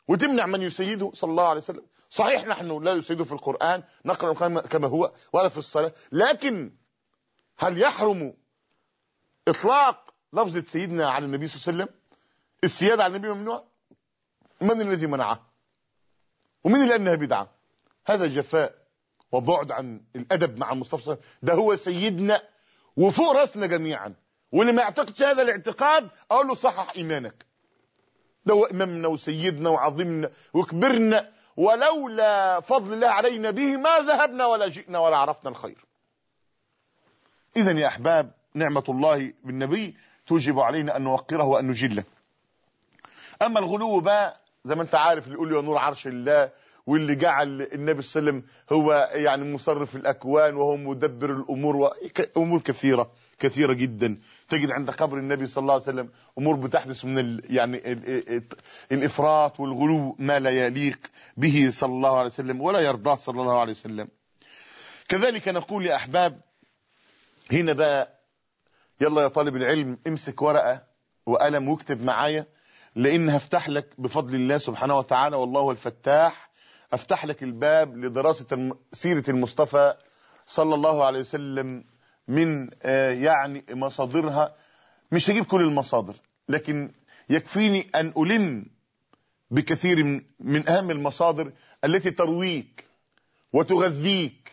وتمنع من يسيده صلى الله عليه وسلم. صحيح نحن لا يسيده في القرآن، نقرأ كما هو ولا في الصلاة، لكن هل يحرم إطلاق لفظة سيدنا على النبي صلى الله عليه وسلم؟ السيادة على النبي ممنوع؟ من الذي منعه؟ ومن اللي أنها بدعة؟ هذا جفاء وبعد عن الأدب مع المصطفى صلى الله عليه وسلم. ده هو سيدنا وفوق رأسنا جميعا، واللي ما يعتقدش هذا الاعتقاد أقول له صحح إيمانك. ده هو إمامنا وسيدنا وعظمنا وكبرنا، ولولا فضل الله علينا به ما ذهبنا ولا جئنا ولا عرفنا الخير. إذا يا أحباب، نعمة الله بالنبي توجب علينا أن نوقره وأن نجله. أما الغلو بقى زي ما أنت عارف، اللي يقول له نور عرش الله، واللي جعل النبي صلى الله عليه وسلم هو يعني مصرف الأكوان وهو مدبر الأمور، وأمور كثيرة كثيرة جدا. تجد عند قبر النبي صلى الله عليه وسلم أمور بتحدث من ال يعني ال ال الإفراط والغلو، ما لا يليق به صلى الله عليه وسلم ولا يرضاه صلى الله عليه وسلم. كذلك نقول يا أحباب، هنا بقى يلا يا طالب العلم امسك ورقة وقلم واكتب معايا، لأن هفتح لك بفضل الله سبحانه وتعالى، والله هو الفتاح، افتح لك الباب لدراسة سيرة المصطفى صلى الله عليه وسلم من آه يعني مصادرها. مش هجيب كل المصادر، لكن يكفيني أن ألم بكثير من, من أهم المصادر التي ترويك وتغذيك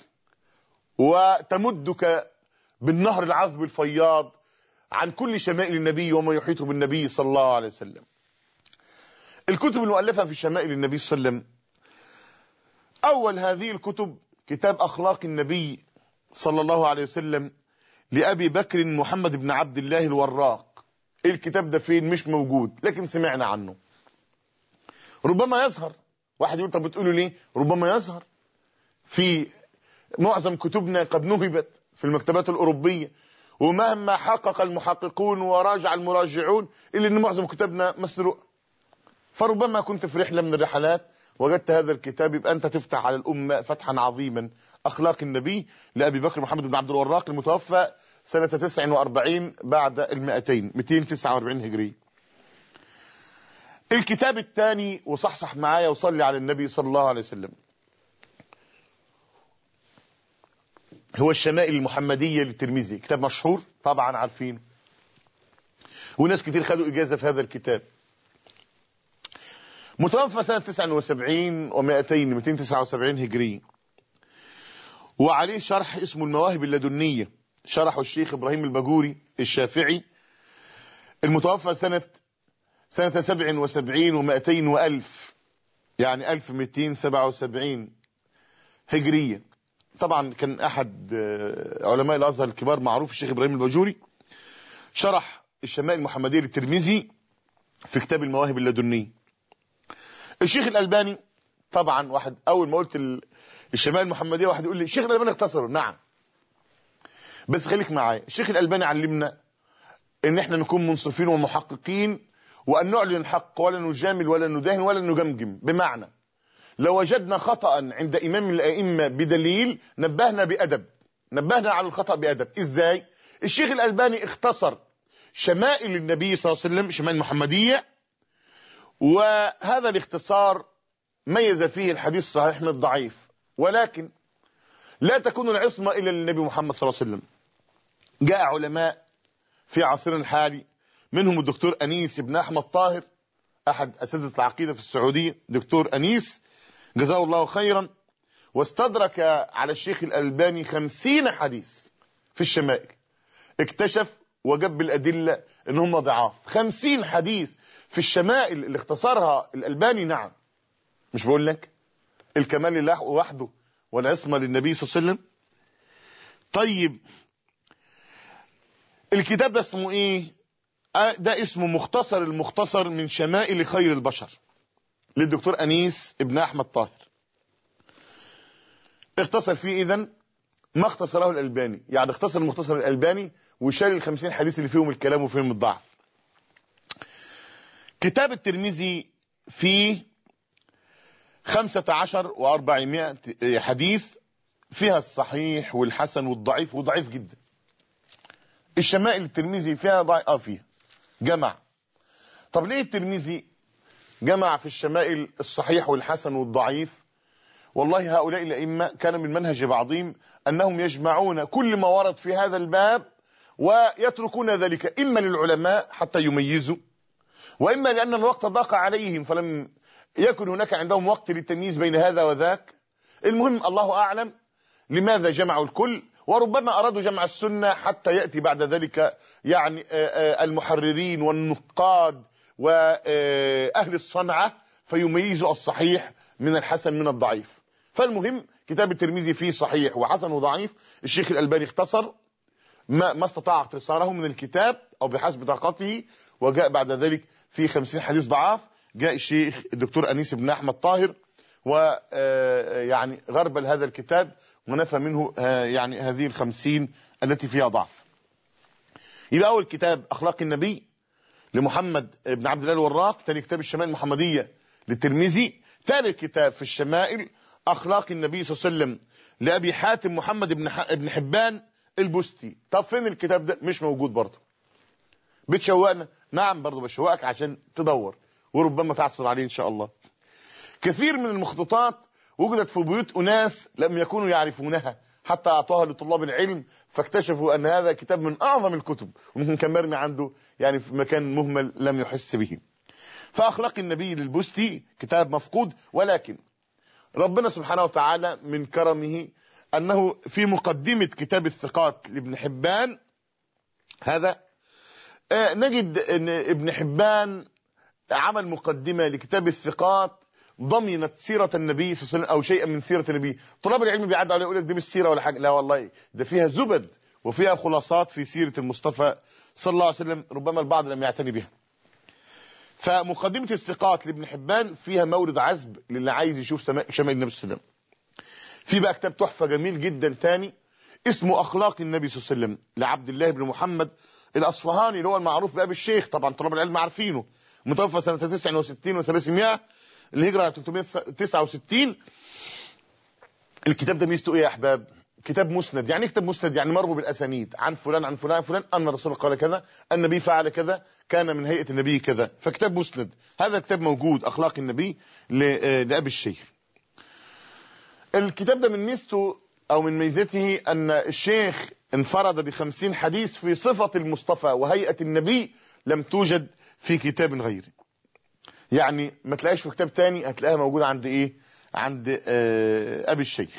وتمدك بالنهر العذب الفياض عن كل شمائل النبي وما يحيط بالنبي صلى الله عليه وسلم. الكتب المؤلفة في شمائل النبي صلى الله عليه وسلم، أول هذه الكتب كتاب أخلاق النبي صلى الله عليه وسلم لأبي بكر محمد بن عبد الله الوراق. الكتاب ده فين؟ مش موجود، لكن سمعنا عنه. ربما يظهر، واحد يقول طب بتقولوا ليه؟ ربما يظهر في معظم كتبنا، قد نهبت في المكتبات الأوروبية، ومهما حقق المحققون وراجع المراجعون إلا أن معظم كتبنا مسروق. فربما كنت في رحلة من الرحلات وجدت هذا الكتاب، يبقى أنت تفتح على الأمة فتحا عظيما. أخلاق النبي لأبي بكر محمد بن عبد الوراق، المتوفى سنة تسع وأربعين بعد المئتين، مئتين وتسعة وأربعين هجري. الكتاب الثاني، وصحصح معايا وصلي على النبي صلى الله عليه وسلم، هو الشمائل المحمدية للترمذي. كتاب مشهور طبعا عارفينه، وناس كتير خدوا إجازة في هذا الكتاب. متوفى سنة تسعة وسبعين ومئتين، مئتين وتسعة وسبعين هجري، وعليه شرح اسمه المواهب اللدنية، شرحه الشيخ إبراهيم الباجوري الشافعي، المتوفى سنة سنة سبع وسبعين ومئتين وألف، يعني ألف ومئتين وسبعة وسبعين هجرية. طبعا كان أحد علماء الأزهر الكبار معروف الشيخ إبراهيم الباجوري، شرح الشمائل المحمدية للترمذي في كتاب المواهب اللدنية. الشيخ الألباني طبعا، واحد أول ما قلت الشمائل المحمدية واحد يقول لي الشيخ الألباني اختصره. نعم، بس خليك معايا. الشيخ الألباني علمنا ان احنا نكون منصفين ومحققين، وان نعلن الحق ولا نجامل ولا نداهن ولا نجمجم. بمعنى لو وجدنا خطأ عند إمام الأئمة بدليل نبهنا بأدب، نبهنا على الخطأ بأدب. ازاي؟ الشيخ الألباني اختصر شمائل النبي صلى الله عليه وسلم، شمائل محمدية، وهذا الاختصار ميز فيه الحديث الصحيح من الضعيف، ولكن لا تكون العصمة إلا للنبي محمد صلى الله عليه وسلم. جاء علماء في عصرنا الحالي، منهم الدكتور أنيس بن أحمد طاهر، أحد أساتذة العقيدة في السعودية، دكتور أنيس جزاه الله خيرا، واستدرك على الشيخ الألباني خمسين حديث في الشمائل، اكتشف وجاب بالأدلة ان هم ضعاف. خمسين حديث في الشمائل اللي اختصرها الألباني. نعم، مش بقول لك الكمال لله وحده والعصمة للنبي صلى الله عليه وسلم. طيب الكتاب ده اسمه ايه؟ ده اسمه مختصر المختصر من شمائل خير البشر للدكتور أنيس ابن أحمد طاهر. اختصر فيه اذن ما اختصره الألباني، يعني اختصر المختصر الألباني وشال الخمسين حديث اللي فيهم الكلام وفيهم الضعف. كتاب الترمذي فيه خمسة عشر وأربعمائة حديث، فيها الصحيح والحسن والضعيف وضعيف جدا. الشمائل الترمذي فيها ضعيف، اه فيها جمع. طب ليه الترمذي جمع في الشمائل الصحيح والحسن والضعيف. والله هؤلاء الأئمة كان من منهج بعضهم أنهم يجمعون كل ما ورد في هذا الباب ويتركون ذلك إما للعلماء حتى يميزوا، وإما لأن الوقت ضاق عليهم فلم يكن هناك عندهم وقت للتمييز بين هذا وذاك. المهم الله أعلم لماذا جمعوا الكل، وربما أرادوا جمع السنة حتى يأتي بعد ذلك يعني المحررين والنقاد وأهل الصنعة فيميزوا الصحيح من الحسن من الضعيف. فالمهم كتاب الترمذي فيه صحيح وحسن وضعيف. الشيخ الألباني اختصر ما, ما استطاع اختصاره من الكتاب أو بحسب طاقته، وجاء بعد ذلك في خمسين حديث ضعاف. جاء الشيخ الدكتور أنيس بن أحمد طاهر ويعني غربل هذا الكتاب ونفى منه يعني هذه الخمسين التي فيها ضعف. يبقى أول كتاب أخلاق النبي لمحمد بن عبد الله الوراق، ثاني كتاب الشمائل المحمدية للترمذي، ثالث كتاب في الشمائل أخلاق النبي صلى الله عليه وسلم لأبي حاتم محمد بن ابن حبان البستي. طب فين الكتاب ده؟ مش موجود برضه. بتشوقنا؟ نعم برضه بشوقك عشان تدور وربما تعثر عليه إن شاء الله. كثير من المخطوطات وجدت في بيوت أناس لم يكونوا يعرفونها حتى أعطوها لطلاب العلم، فاكتشفوا أن هذا كتاب من أعظم الكتب، وممكن كان مرمي عنده يعني في مكان مهمل لم يحس به. فأخلاق النبي للبستي كتاب مفقود، ولكن ربنا سبحانه وتعالى من كرمه أنه في مقدمة كتاب الثقات لابن حبان هذا آه نجد أن ابن حبان عمل مقدمة لكتاب الثقات ضمنت سيرة النبي صلى الله عليه وسلم أو شيئا من سيرة النبي. طلاب العلم بيعدوا عليه يقول لك دي مش سيرة ولا حاجة، لا والله ده فيها زبد وفيها خلاصات في سيرة المصطفى صلى الله عليه وسلم، ربما البعض لم يعتني بها. فمقدمة الثقات لابن حبان فيها مورد عذب للي عايز يشوف شمائل النبي صلى الله عليه وسلم. في بقى كتاب تحفة جميل جدا تاني اسمه أخلاق النبي صلى الله عليه وسلم لعبد الله بن محمد الأصفهاني اللي هو المعروف بأبي الشيخ، طبعا طلاب العلم عارفينه، متوفى سنة تسعة وستين وثلاثمائة الهجرة ثلاثمائة وتسعة وستين. الكتاب ده ميزته ايه يا احباب؟ كتاب مسند. يعني كتاب مسند يعني مرمو بالاسانيد عن فلان عن فلان عن فلان ان الرسول قال كذا، النبي فعل كذا، كان من هيئة النبي كذا، فكتاب مسند. هذا الكتاب موجود أخلاق النبي لأبي الشيخ. الكتاب ده من ميزته او من ميزته ان الشيخ انفرد بخمسين حديث في صفة المصطفى وهيئة النبي لم توجد في كتاب غيره. يعني ما تلاقيش في كتاب تاني، هتلاقيها موجودة عند ايه؟ عند آه ابي الشيخ.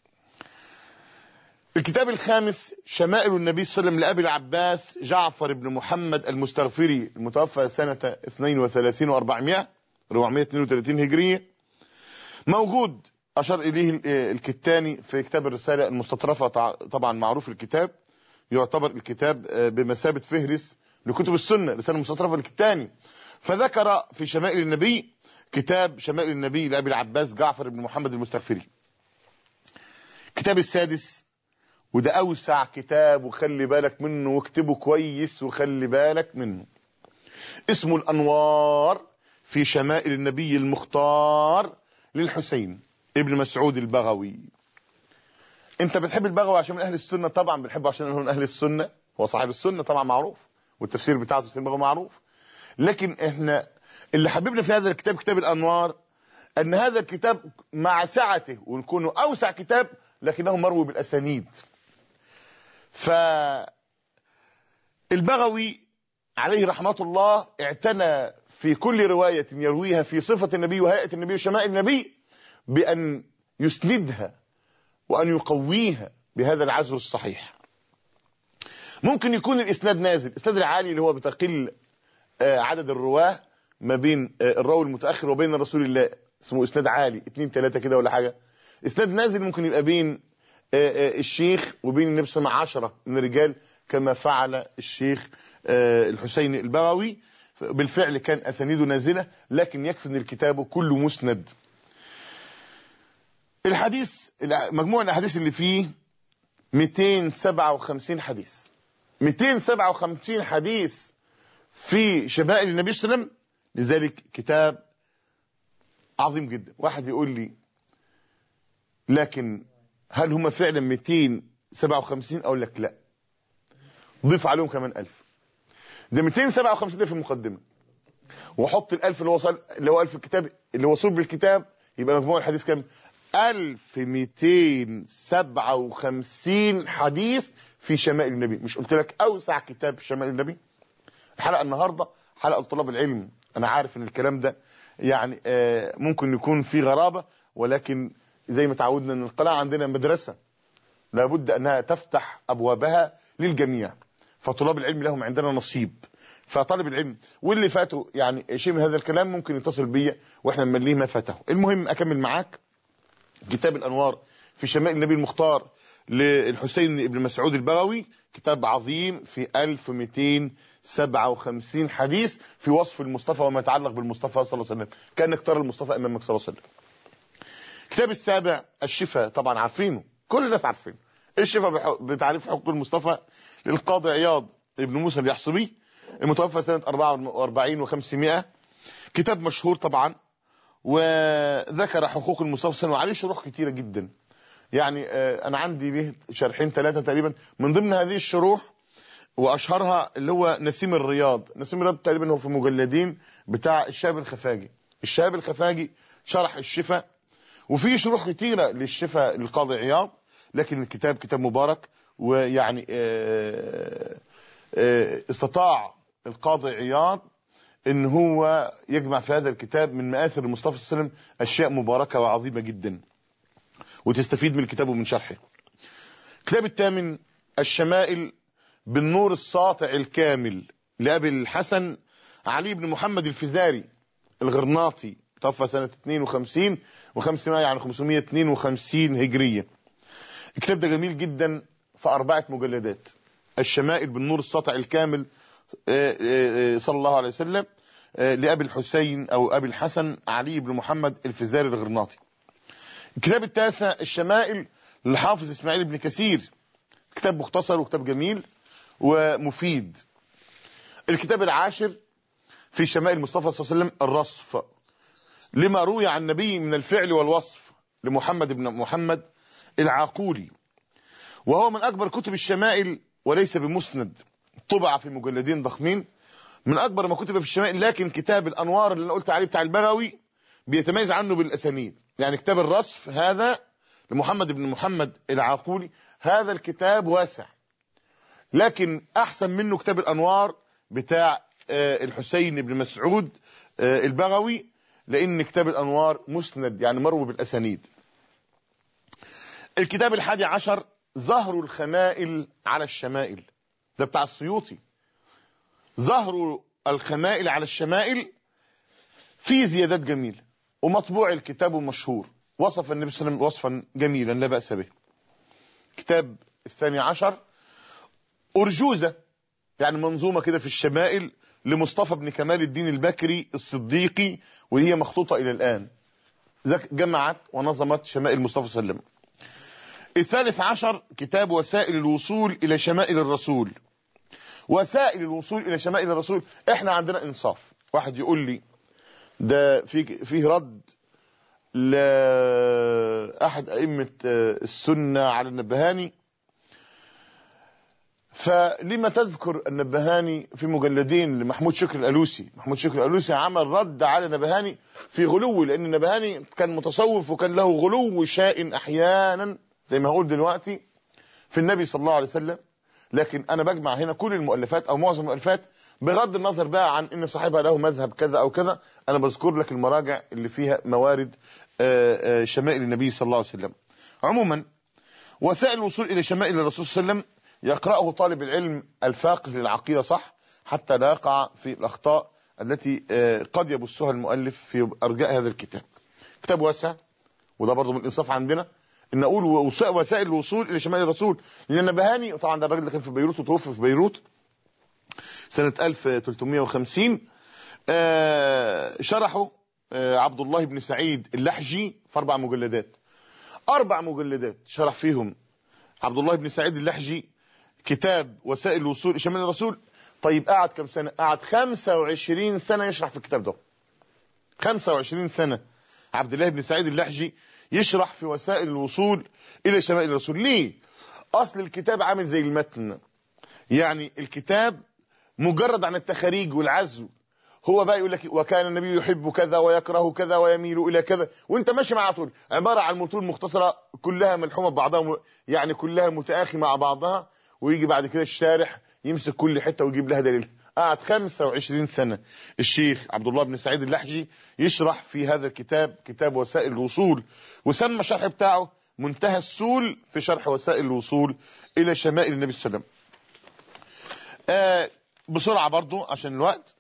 الكتاب الخامس شمائل النبي صلى الله عليه وسلم لأبي العباس جعفر بن محمد المستغفري المتوفى سنة اثنين وثلاثين وأربعمائة أربعمائة واثنين وثلاثين هجرية. موجود أشار إليه الكتاني في كتاب الرسالة المستطرفة، طبعا معروف الكتاب، يعتبر الكتاب بمثابة فهرس لكتب السنة، رسالة المستطرفة الكتاني. فذكر في شمائل النبي كتاب شمائل النبي لأبي العباس جعفر بن محمد المستغفري. الكتاب السادس وده أوسع كتاب وخلي بالك منه واكتبه كويس وخلي بالك منه، اسمه الأنوار في شمائل النبي المختار للحسين ابن مسعود البغوي. انت بتحب البغوي عشان من اهل السنة؟ طبعا بنحبه عشان هو من اهل السنة، هو صاحب السنة طبعا معروف، والتفسير بتاعته سيدنا البغوي معروف. لكن احنا اللي حببنا في هذا الكتاب كتاب الأنوار ان هذا الكتاب مع سعته ونكونه اوسع كتاب لكنه مروي بالاسانيد. فالبغوي عليه رحمة الله اعتنى في كل رواية يرويها في صفة النبي وهيئة النبي وشمائل النبي بأن يسندها وأن يقويها بهذا العزو الصحيح. ممكن يكون الإسناد نازل، الإسناد العالي اللي هو بتقل عدد الرواه ما بين الراوي المتأخر وبين رسول الله اسمه إسناد عالي، اتنين تلاتة كده ولا حاجة. إسناد نازل ممكن يبقى بين الشيخ وبين النبي صلى الله عليه وسلم عشرة من الرجال كما فعل الشيخ الحسين البغوي. بالفعل كان أسانيده نازلة، لكن يكفي ان الكتاب كله مسند. الحديث مجموع الاحاديث اللي فيه مئتين وسبعة وخمسين حديث، مئتين وسبعة وخمسين حديث في شمائل النبي صلى الله عليه وسلم. لذلك كتاب عظيم جدا. واحد يقول لي لكن هل هم فعلا مئتين وسبعة وخمسين؟ اقول لك لا، ضيف عليهم كمان ألف. ده مئتين وسبعة وخمسين ده في المقدمة، وحط الألف اللي وصل اللي هو ألف الكتاب اللي وصول بالكتاب، يبقى مجموع الحديث كام؟ ألف ومئتين وسبعة وخمسين حديث في شمائل النبي. مش قلت لك أوسع كتاب في شمائل النبي؟ الحلقة النهاردة حلقة لطلاب العلم. أنا عارف إن الكلام ده يعني آه ممكن يكون فيه غرابة، ولكن زي ما تعودنا إن القناة عندنا مدرسة لابد أنها تفتح أبوابها للجميع، فطلاب العلم لهم عندنا نصيب. فطالب العلم واللي فاتوا يعني شيء من هذا الكلام ممكن يتصل بيا واحنا نمليه ما فاته. المهم اكمل معاك كتاب الانوار في شمائل النبي المختار للحسين بن مسعود البغوي، كتاب عظيم في ألف ومئتين وسبعة وخمسين حديث في وصف المصطفى وما يتعلق بالمصطفى صلى الله عليه وسلم، كانك ترى المصطفى امامك صلى الله عليه وسلم. كتاب السابع الشفاء، طبعا عارفينه، كل الناس عارفينه. الشفاء بتعريف حقوق المصطفى للقاضي عياض ابن موسى اليحصبي المتوفى سنة أربعة وأربعين وخمسمائة. كتاب مشهور طبعا، وذكر حقوق المصطفى صلى الله عليه وسلم وعليه شروح كتيرة جدا. يعني انا عندي به شرحين ثلاثة تقريبا، من ضمن هذه الشروح واشهرها اللي هو نسيم الرياض. نسيم الرياض تقريبا هو في مجلدين بتاع الشهاب الخفاجي. الشهاب الخفاجي شرح الشفاء، وفي شروح كتيرة للشفاء للقاضي عياض، لكن الكتاب كتاب مبارك. ويعني استطاع القاضي عياض ان هو يجمع في هذا الكتاب من مآثر المصطفى صلى الله عليه وسلم اشياء مباركة وعظيمة جدا، وتستفيد من الكتاب ومن شرحه. الكتاب الثامن الشمائل بالنور الساطع الكامل لأبي الحسن علي بن محمد الفزاري الغرناطي، توفى سنة اثنين وخمسين وخمسمائة يعني خمسمائة واثنين وخمسين هجرية. الكتاب ده جميل جدا في أربعة مجلدات. الشمائل بالنور الساطع الكامل صلى الله عليه وسلم لأبي الحسين أو أبي الحسن علي بن محمد الفزاري الغرناطي. الكتاب التاسع الشمائل للحافظ إسماعيل بن كثير، كتاب مختصر وكتاب جميل ومفيد. الكتاب العاشر في شمائل المصطفى صلى الله عليه وسلم الرصف لما روي عن النبي من الفعل والوصف لمحمد بن محمد العاقولي، وهو من أكبر كتب الشمائل وليس بمسند، طبع في مجلدين ضخمين، من أكبر ما كتب في الشمائل. لكن كتاب الأنوار اللي أنا قلت عليه بتاع البغوي بيتميز عنه بالأسانيد. يعني كتاب الرصف هذا لمحمد بن محمد العاقولي، هذا الكتاب واسع، لكن أحسن منه كتاب الأنوار بتاع الحسين بن مسعود البغوي، لأن كتاب الأنوار مسند يعني مروي بالأسانيد. الكتاب الحادي عشر ظهر الخمائل على الشمائل، ده بتاع السيوطي. ظهر الخمائل على الشمائل فيه زيادات جميلة، ومطبوع الكتاب مشهور، وصف النبي صلى الله عليه وسلم وصفا جميلا لا بأس به. كتاب الثاني عشر أرجوزة، يعني منظومة كده في الشمائل لمصطفى بن كمال الدين البكري الصديقي، وهي مخطوطة إلى الآن، جمعت ونظمت شمائل المصطفى صلى الله عليه وسلم. الثالث عشر كتاب وسائل الوصول إلى شمائل الرسول. وسائل الوصول إلى شمائل الرسول، احنا عندنا انصاف. واحد يقول لي ده فيه, فيه رد لأحد أئمة السنة على النبهاني، فلما تذكر النبهاني في مجلدين لمحمود شكر الألوسي؟ محمود شكر الألوسي عمل رد على النبهاني في غلو، لأن النبهاني كان متصوف وكان له غلو شائن أحيانا زي ما هقول دلوقتي في النبي صلى الله عليه وسلم. لكن أنا بجمع هنا كل المؤلفات أو معظم المؤلفات، بغض النظر بقى عن ان صاحبها له مذهب كذا او كذا، انا بذكر لك المراجع اللي فيها موارد شمائل النبي صلى الله عليه وسلم. عموما وسائل الوصول الى شمائل الرسول صلى الله عليه وسلم يقرأه طالب العلم الفاقه للعقيدة صح، حتى لا يقع في الاخطاء التي قد يبثها المؤلف في ارجاء هذا الكتاب. كتاب واسع، وده برضه من الانصاف عندنا ان اقول وسائل الوصول الى شمائل الرسول، لان النبهاني طبعا ده الراجل اللي كان في بيروت وتوفى في بيروت سنة ألف وثلاثمائة وخمسين، آه شرحه آه عبد الله بن سعيد اللحجي في أربع مجلدات. أربع مجلدات شرح فيهم عبد الله بن سعيد اللحجي كتاب وسائل الوصول شمال الرسول. طيب قعد كم سنة؟ قعد خمسة وعشرين سنة يشرح في الكتاب ده. خمسة وعشرين سنة عبد الله بن سعيد اللحجي يشرح في وسائل الوصول إلى شمائل الرسول. ليه؟ أصل الكتاب عامل زي المتن، يعني الكتاب مجرد عن التخاريج والعزو هو بقى يقول لك وكان النبي يحب كذا ويكره كذا ويميل الى كذا، وانت ماشي مع طول عباره عن متون مختصره كلها ملحومه ببعضها، يعني كلها متآخي مع بعضها، ويجي بعد كده الشارح يمسك كل حته ويجيب لها دليل. قعد خمسة وعشرين سنه الشيخ عبد الله بن سعيد اللحجي يشرح في هذا الكتاب، كتاب وسائل الوصول، وسمى الشرح بتاعه منتهى السول في شرح وسائل الوصول الى شمائل النبي صلى الله عليه وسلم. آه بسرعه برضو عشان الوقت،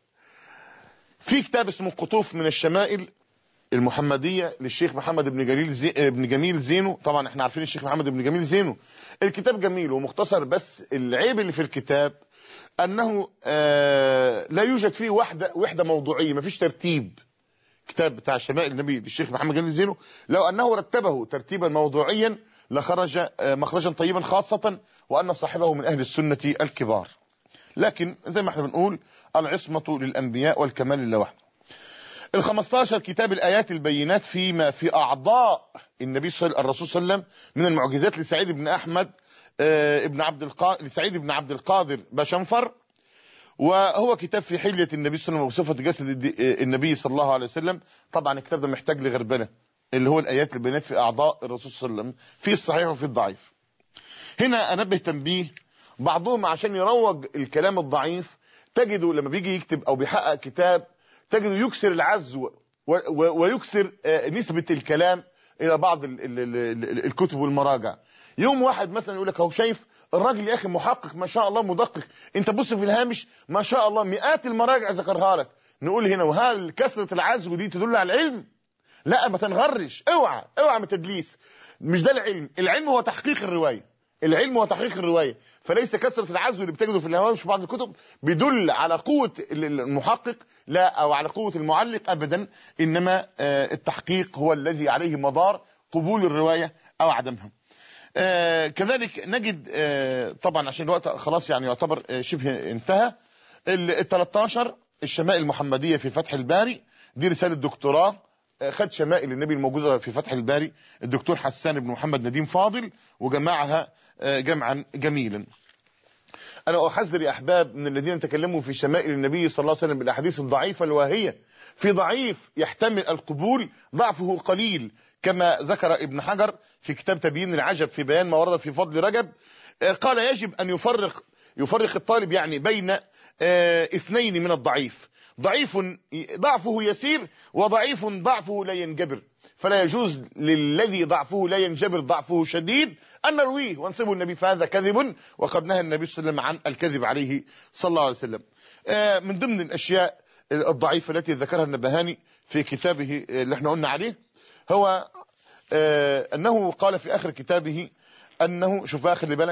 في كتاب اسمه قطوف من الشمائل المحمديه للشيخ محمد بن جليل زي... بن جميل زينو. طبعا احنا عارفين الشيخ محمد بن جميل زينو. الكتاب جميل ومختصر، بس العيب اللي في الكتاب انه آه لا يوجد فيه وحده وحده موضوعيه، مفيش ترتيب. كتاب بتاع شمائل النبي للشيخ محمد جميل زينو لو انه رتبه ترتيبا موضوعيا لخرج آه مخرجا طيبا، خاصه وان صاحبه من اهل السنه الكبار. لكن زي ما احنا بنقول العصمه للانبياء والكمال لله وحده. الخمستاشر كتاب الآيات البينات فيما في أعضاء النبي صلى الرسول صلى الله عليه وسلم من المعجزات لسعيد بن أحمد آه ابن عبد القادر لسعيد بن عبد القادر بشنفر، وهو كتاب في حلية النبي صلى الله عليه وسلم وصفة جسد النبي صلى الله عليه وسلم. طبعا الكتاب ده محتاج لغربنة، اللي هو الآيات البينات في أعضاء الرسول صلى الله عليه وسلم في الصحيح وفي الضعيف. هنا أنبه تنبيه، بعضهم عشان يروج الكلام الضعيف تجده لما بيجي يكتب أو بيحقق كتاب تجده يكسر العزو ويكسر نسبة الكلام الى بعض الكتب والمراجع. يوم واحد مثلا يقول لك اهو شايف الراجل يا اخي محقق ما شاء الله مدقق، انت بص في الهامش ما شاء الله مئات المراجع ذكرها لك. نقول هنا وهل كثرة العزو دي تدل على العلم؟ لا، ما تنغرش، اوعى اوعى من التدليس. مش ده العلم، العلم هو تحقيق الرواية، العلم هو تحقيق الرواية. فليس كثرة العزو اللي بتجده في الهوامش في بعض الكتب بيدل على قوة المحقق، لا، او على قوة المعلق ابدا، انما التحقيق هو الذي عليه مدار قبول الرواية او عدمها. كذلك نجد طبعا عشان الوقت خلاص يعني يعتبر شبه انتهى، ال تلتاشر الشمائل المحمدية في فتح الباري، دي رسالة دكتوراه خد شمائل النبي الموجودة في فتح الباري الدكتور حسان بن محمد نديم فاضل، وجمعها جمعا جميلا. انا احذر يا احباب من الذين تكلموا في شمائل النبي صلى الله عليه وسلم بالاحاديث الضعيفة الواهية. في ضعيف يحتمل القبول ضعفه قليل، كما ذكر ابن حجر في كتاب تبيين العجب في بيان ما ورد في فضل رجب. قال يجب ان يفرق يفرق الطالب يعني بين اثنين من الضعيف، ضعيف ضعفه يسير وضعيف ضعفه لا ينجبر، فلا يجوز للذي ضعفه لا ينجبر ضعفه شديد أن نرويه ونسبه النبي، فهذا كذب، وقد نهى النبي صلى الله عليه وسلم عن الكذب عليه صلى الله عليه وسلم. من ضمن الأشياء الضعيفة التي ذكرها النبهاني في كتابه اللي احنا قلنا عليه هو أنه قال في آخر كتابه أنه شوف آخر بالك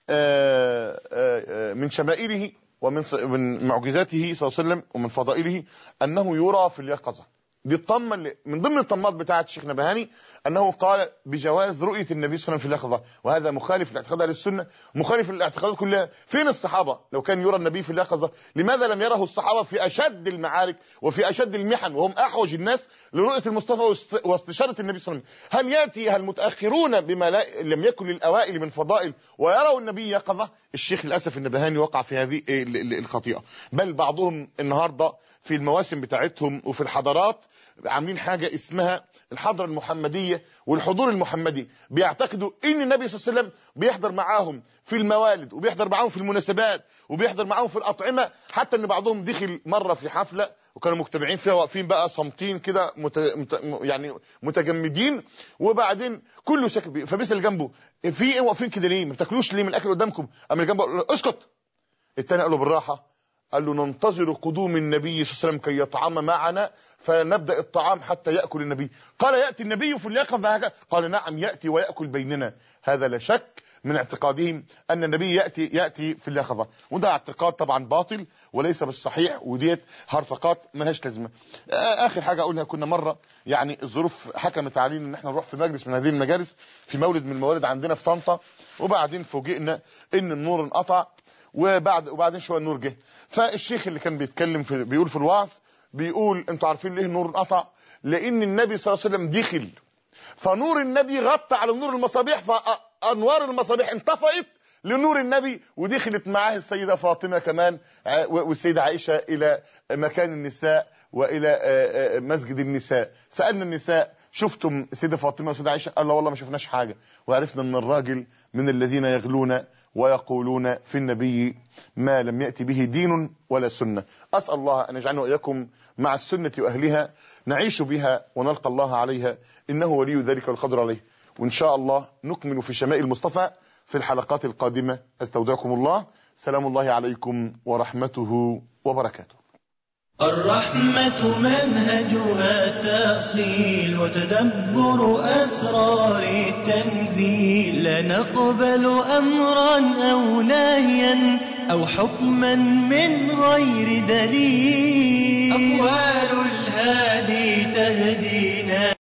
من شمائله ومن معجزاته صلى الله عليه وسلم ومن فضائله أنه يرى في اليقظة. دي الطمة من ضمن الطمات بتاعه الشيخ نبهاني، أنه قال بجواز رؤية النبي صلى الله عليه وسلم في اليقظة، وهذا مخالف لاعتقاد أهل السنة، مخالف للاعتقادات كلها. فين الصحابة لو كان يرى النبي في اليقظة؟ لماذا لم يره الصحابة في أشد المعارك وفي أشد المحن وهم أحوج الناس لرؤية المصطفى واستشارة النبي صلى الله عليه وسلم؟ هل يأتي المتأخرون بما لم يكن للأوائل من فضائل ويروا النبي يقظة؟ الشيخ للأسف النبهاني وقع في هذه الخطيئة. بل بعضهم النهاردة في المواسم بتاعتهم وفي الحضارات عاملين حاجة اسمها الحضرة المحمدية والحضور المحمدي، بيعتقدوا ان النبي صلى الله عليه وسلم بيحضر معاهم في الموالد وبيحضر معاهم في المناسبات وبيحضر معاهم في الأطعمة، حتى ان بعضهم دخل مرة في حفلة وكانوا مجتمعين فيها واقفين بقى صامتين كده مت... مت... يعني متجمدين، وبعدين كله ساكت، فبيسأل جنبه في ايه واقفين كده ليه؟ ما بتاكلوش ليه من الاكل قدامكم؟ اما اللي جنبه اسكت. الثاني قال له بالراحة، قال له ننتظر قدوم النبي صلى الله عليه وسلم كي يطعم معنا فنبدأ الطعام حتى يأكل النبي. قال يأتي النبي في اليقظة هكذا؟ قال نعم يأتي ويأكل بيننا. هذا لا شك من اعتقادهم أن النبي يأتي يأتي في اليقظة، وده اعتقاد طبعا باطل وليس بالصحيح، وديت هرطقات ملهاش لازمة. آخر حاجة أقولها، كنا مرة يعني الظروف حكمت علينا ان احنا نروح في مجلس من هذه المجالس في مولد من الموالد عندنا في طنطا، وبعدين فوجئنا ان النور انقطع، وبعد وبعدين شويه النور جه. فالشيخ اللي كان بيتكلم في بيقول في الوعظ بيقول انتوا عارفين ليه النور انقطع؟ لان النبي صلى الله عليه وسلم دخل، فنور النبي غطى على نور المصابيح، فانوار المصابيح انطفئت لنور النبي، ودخلت معاه السيدة فاطمة كمان والسيدة عائشة إلى مكان النساء وإلى مسجد النساء. سألنا النساء شفتم السيدة فاطمة والسيدة عائشة؟ قال لا والله ما شفناش حاجة. وعرفنا أن الراجل من الذين يغلون ويقولون في النبي ما لم يأتي به دين ولا سنة. أسأل الله أن يجعلنا وإياكم مع السنة وأهلها نعيش بها ونلقى الله عليها، إنه ولي ذلك والقدر عليه. وإن شاء الله نكمل في شمائل المصطفى في الحلقات القادمة. أستودعكم الله، سلام الله عليكم ورحمته وبركاته. الرحمة منهجها تأصيل وتدبر أسرار التنزيل، لا نقبل أمرا أو نهيا أو حكما من غير دليل، أقوال الهادي تهدينا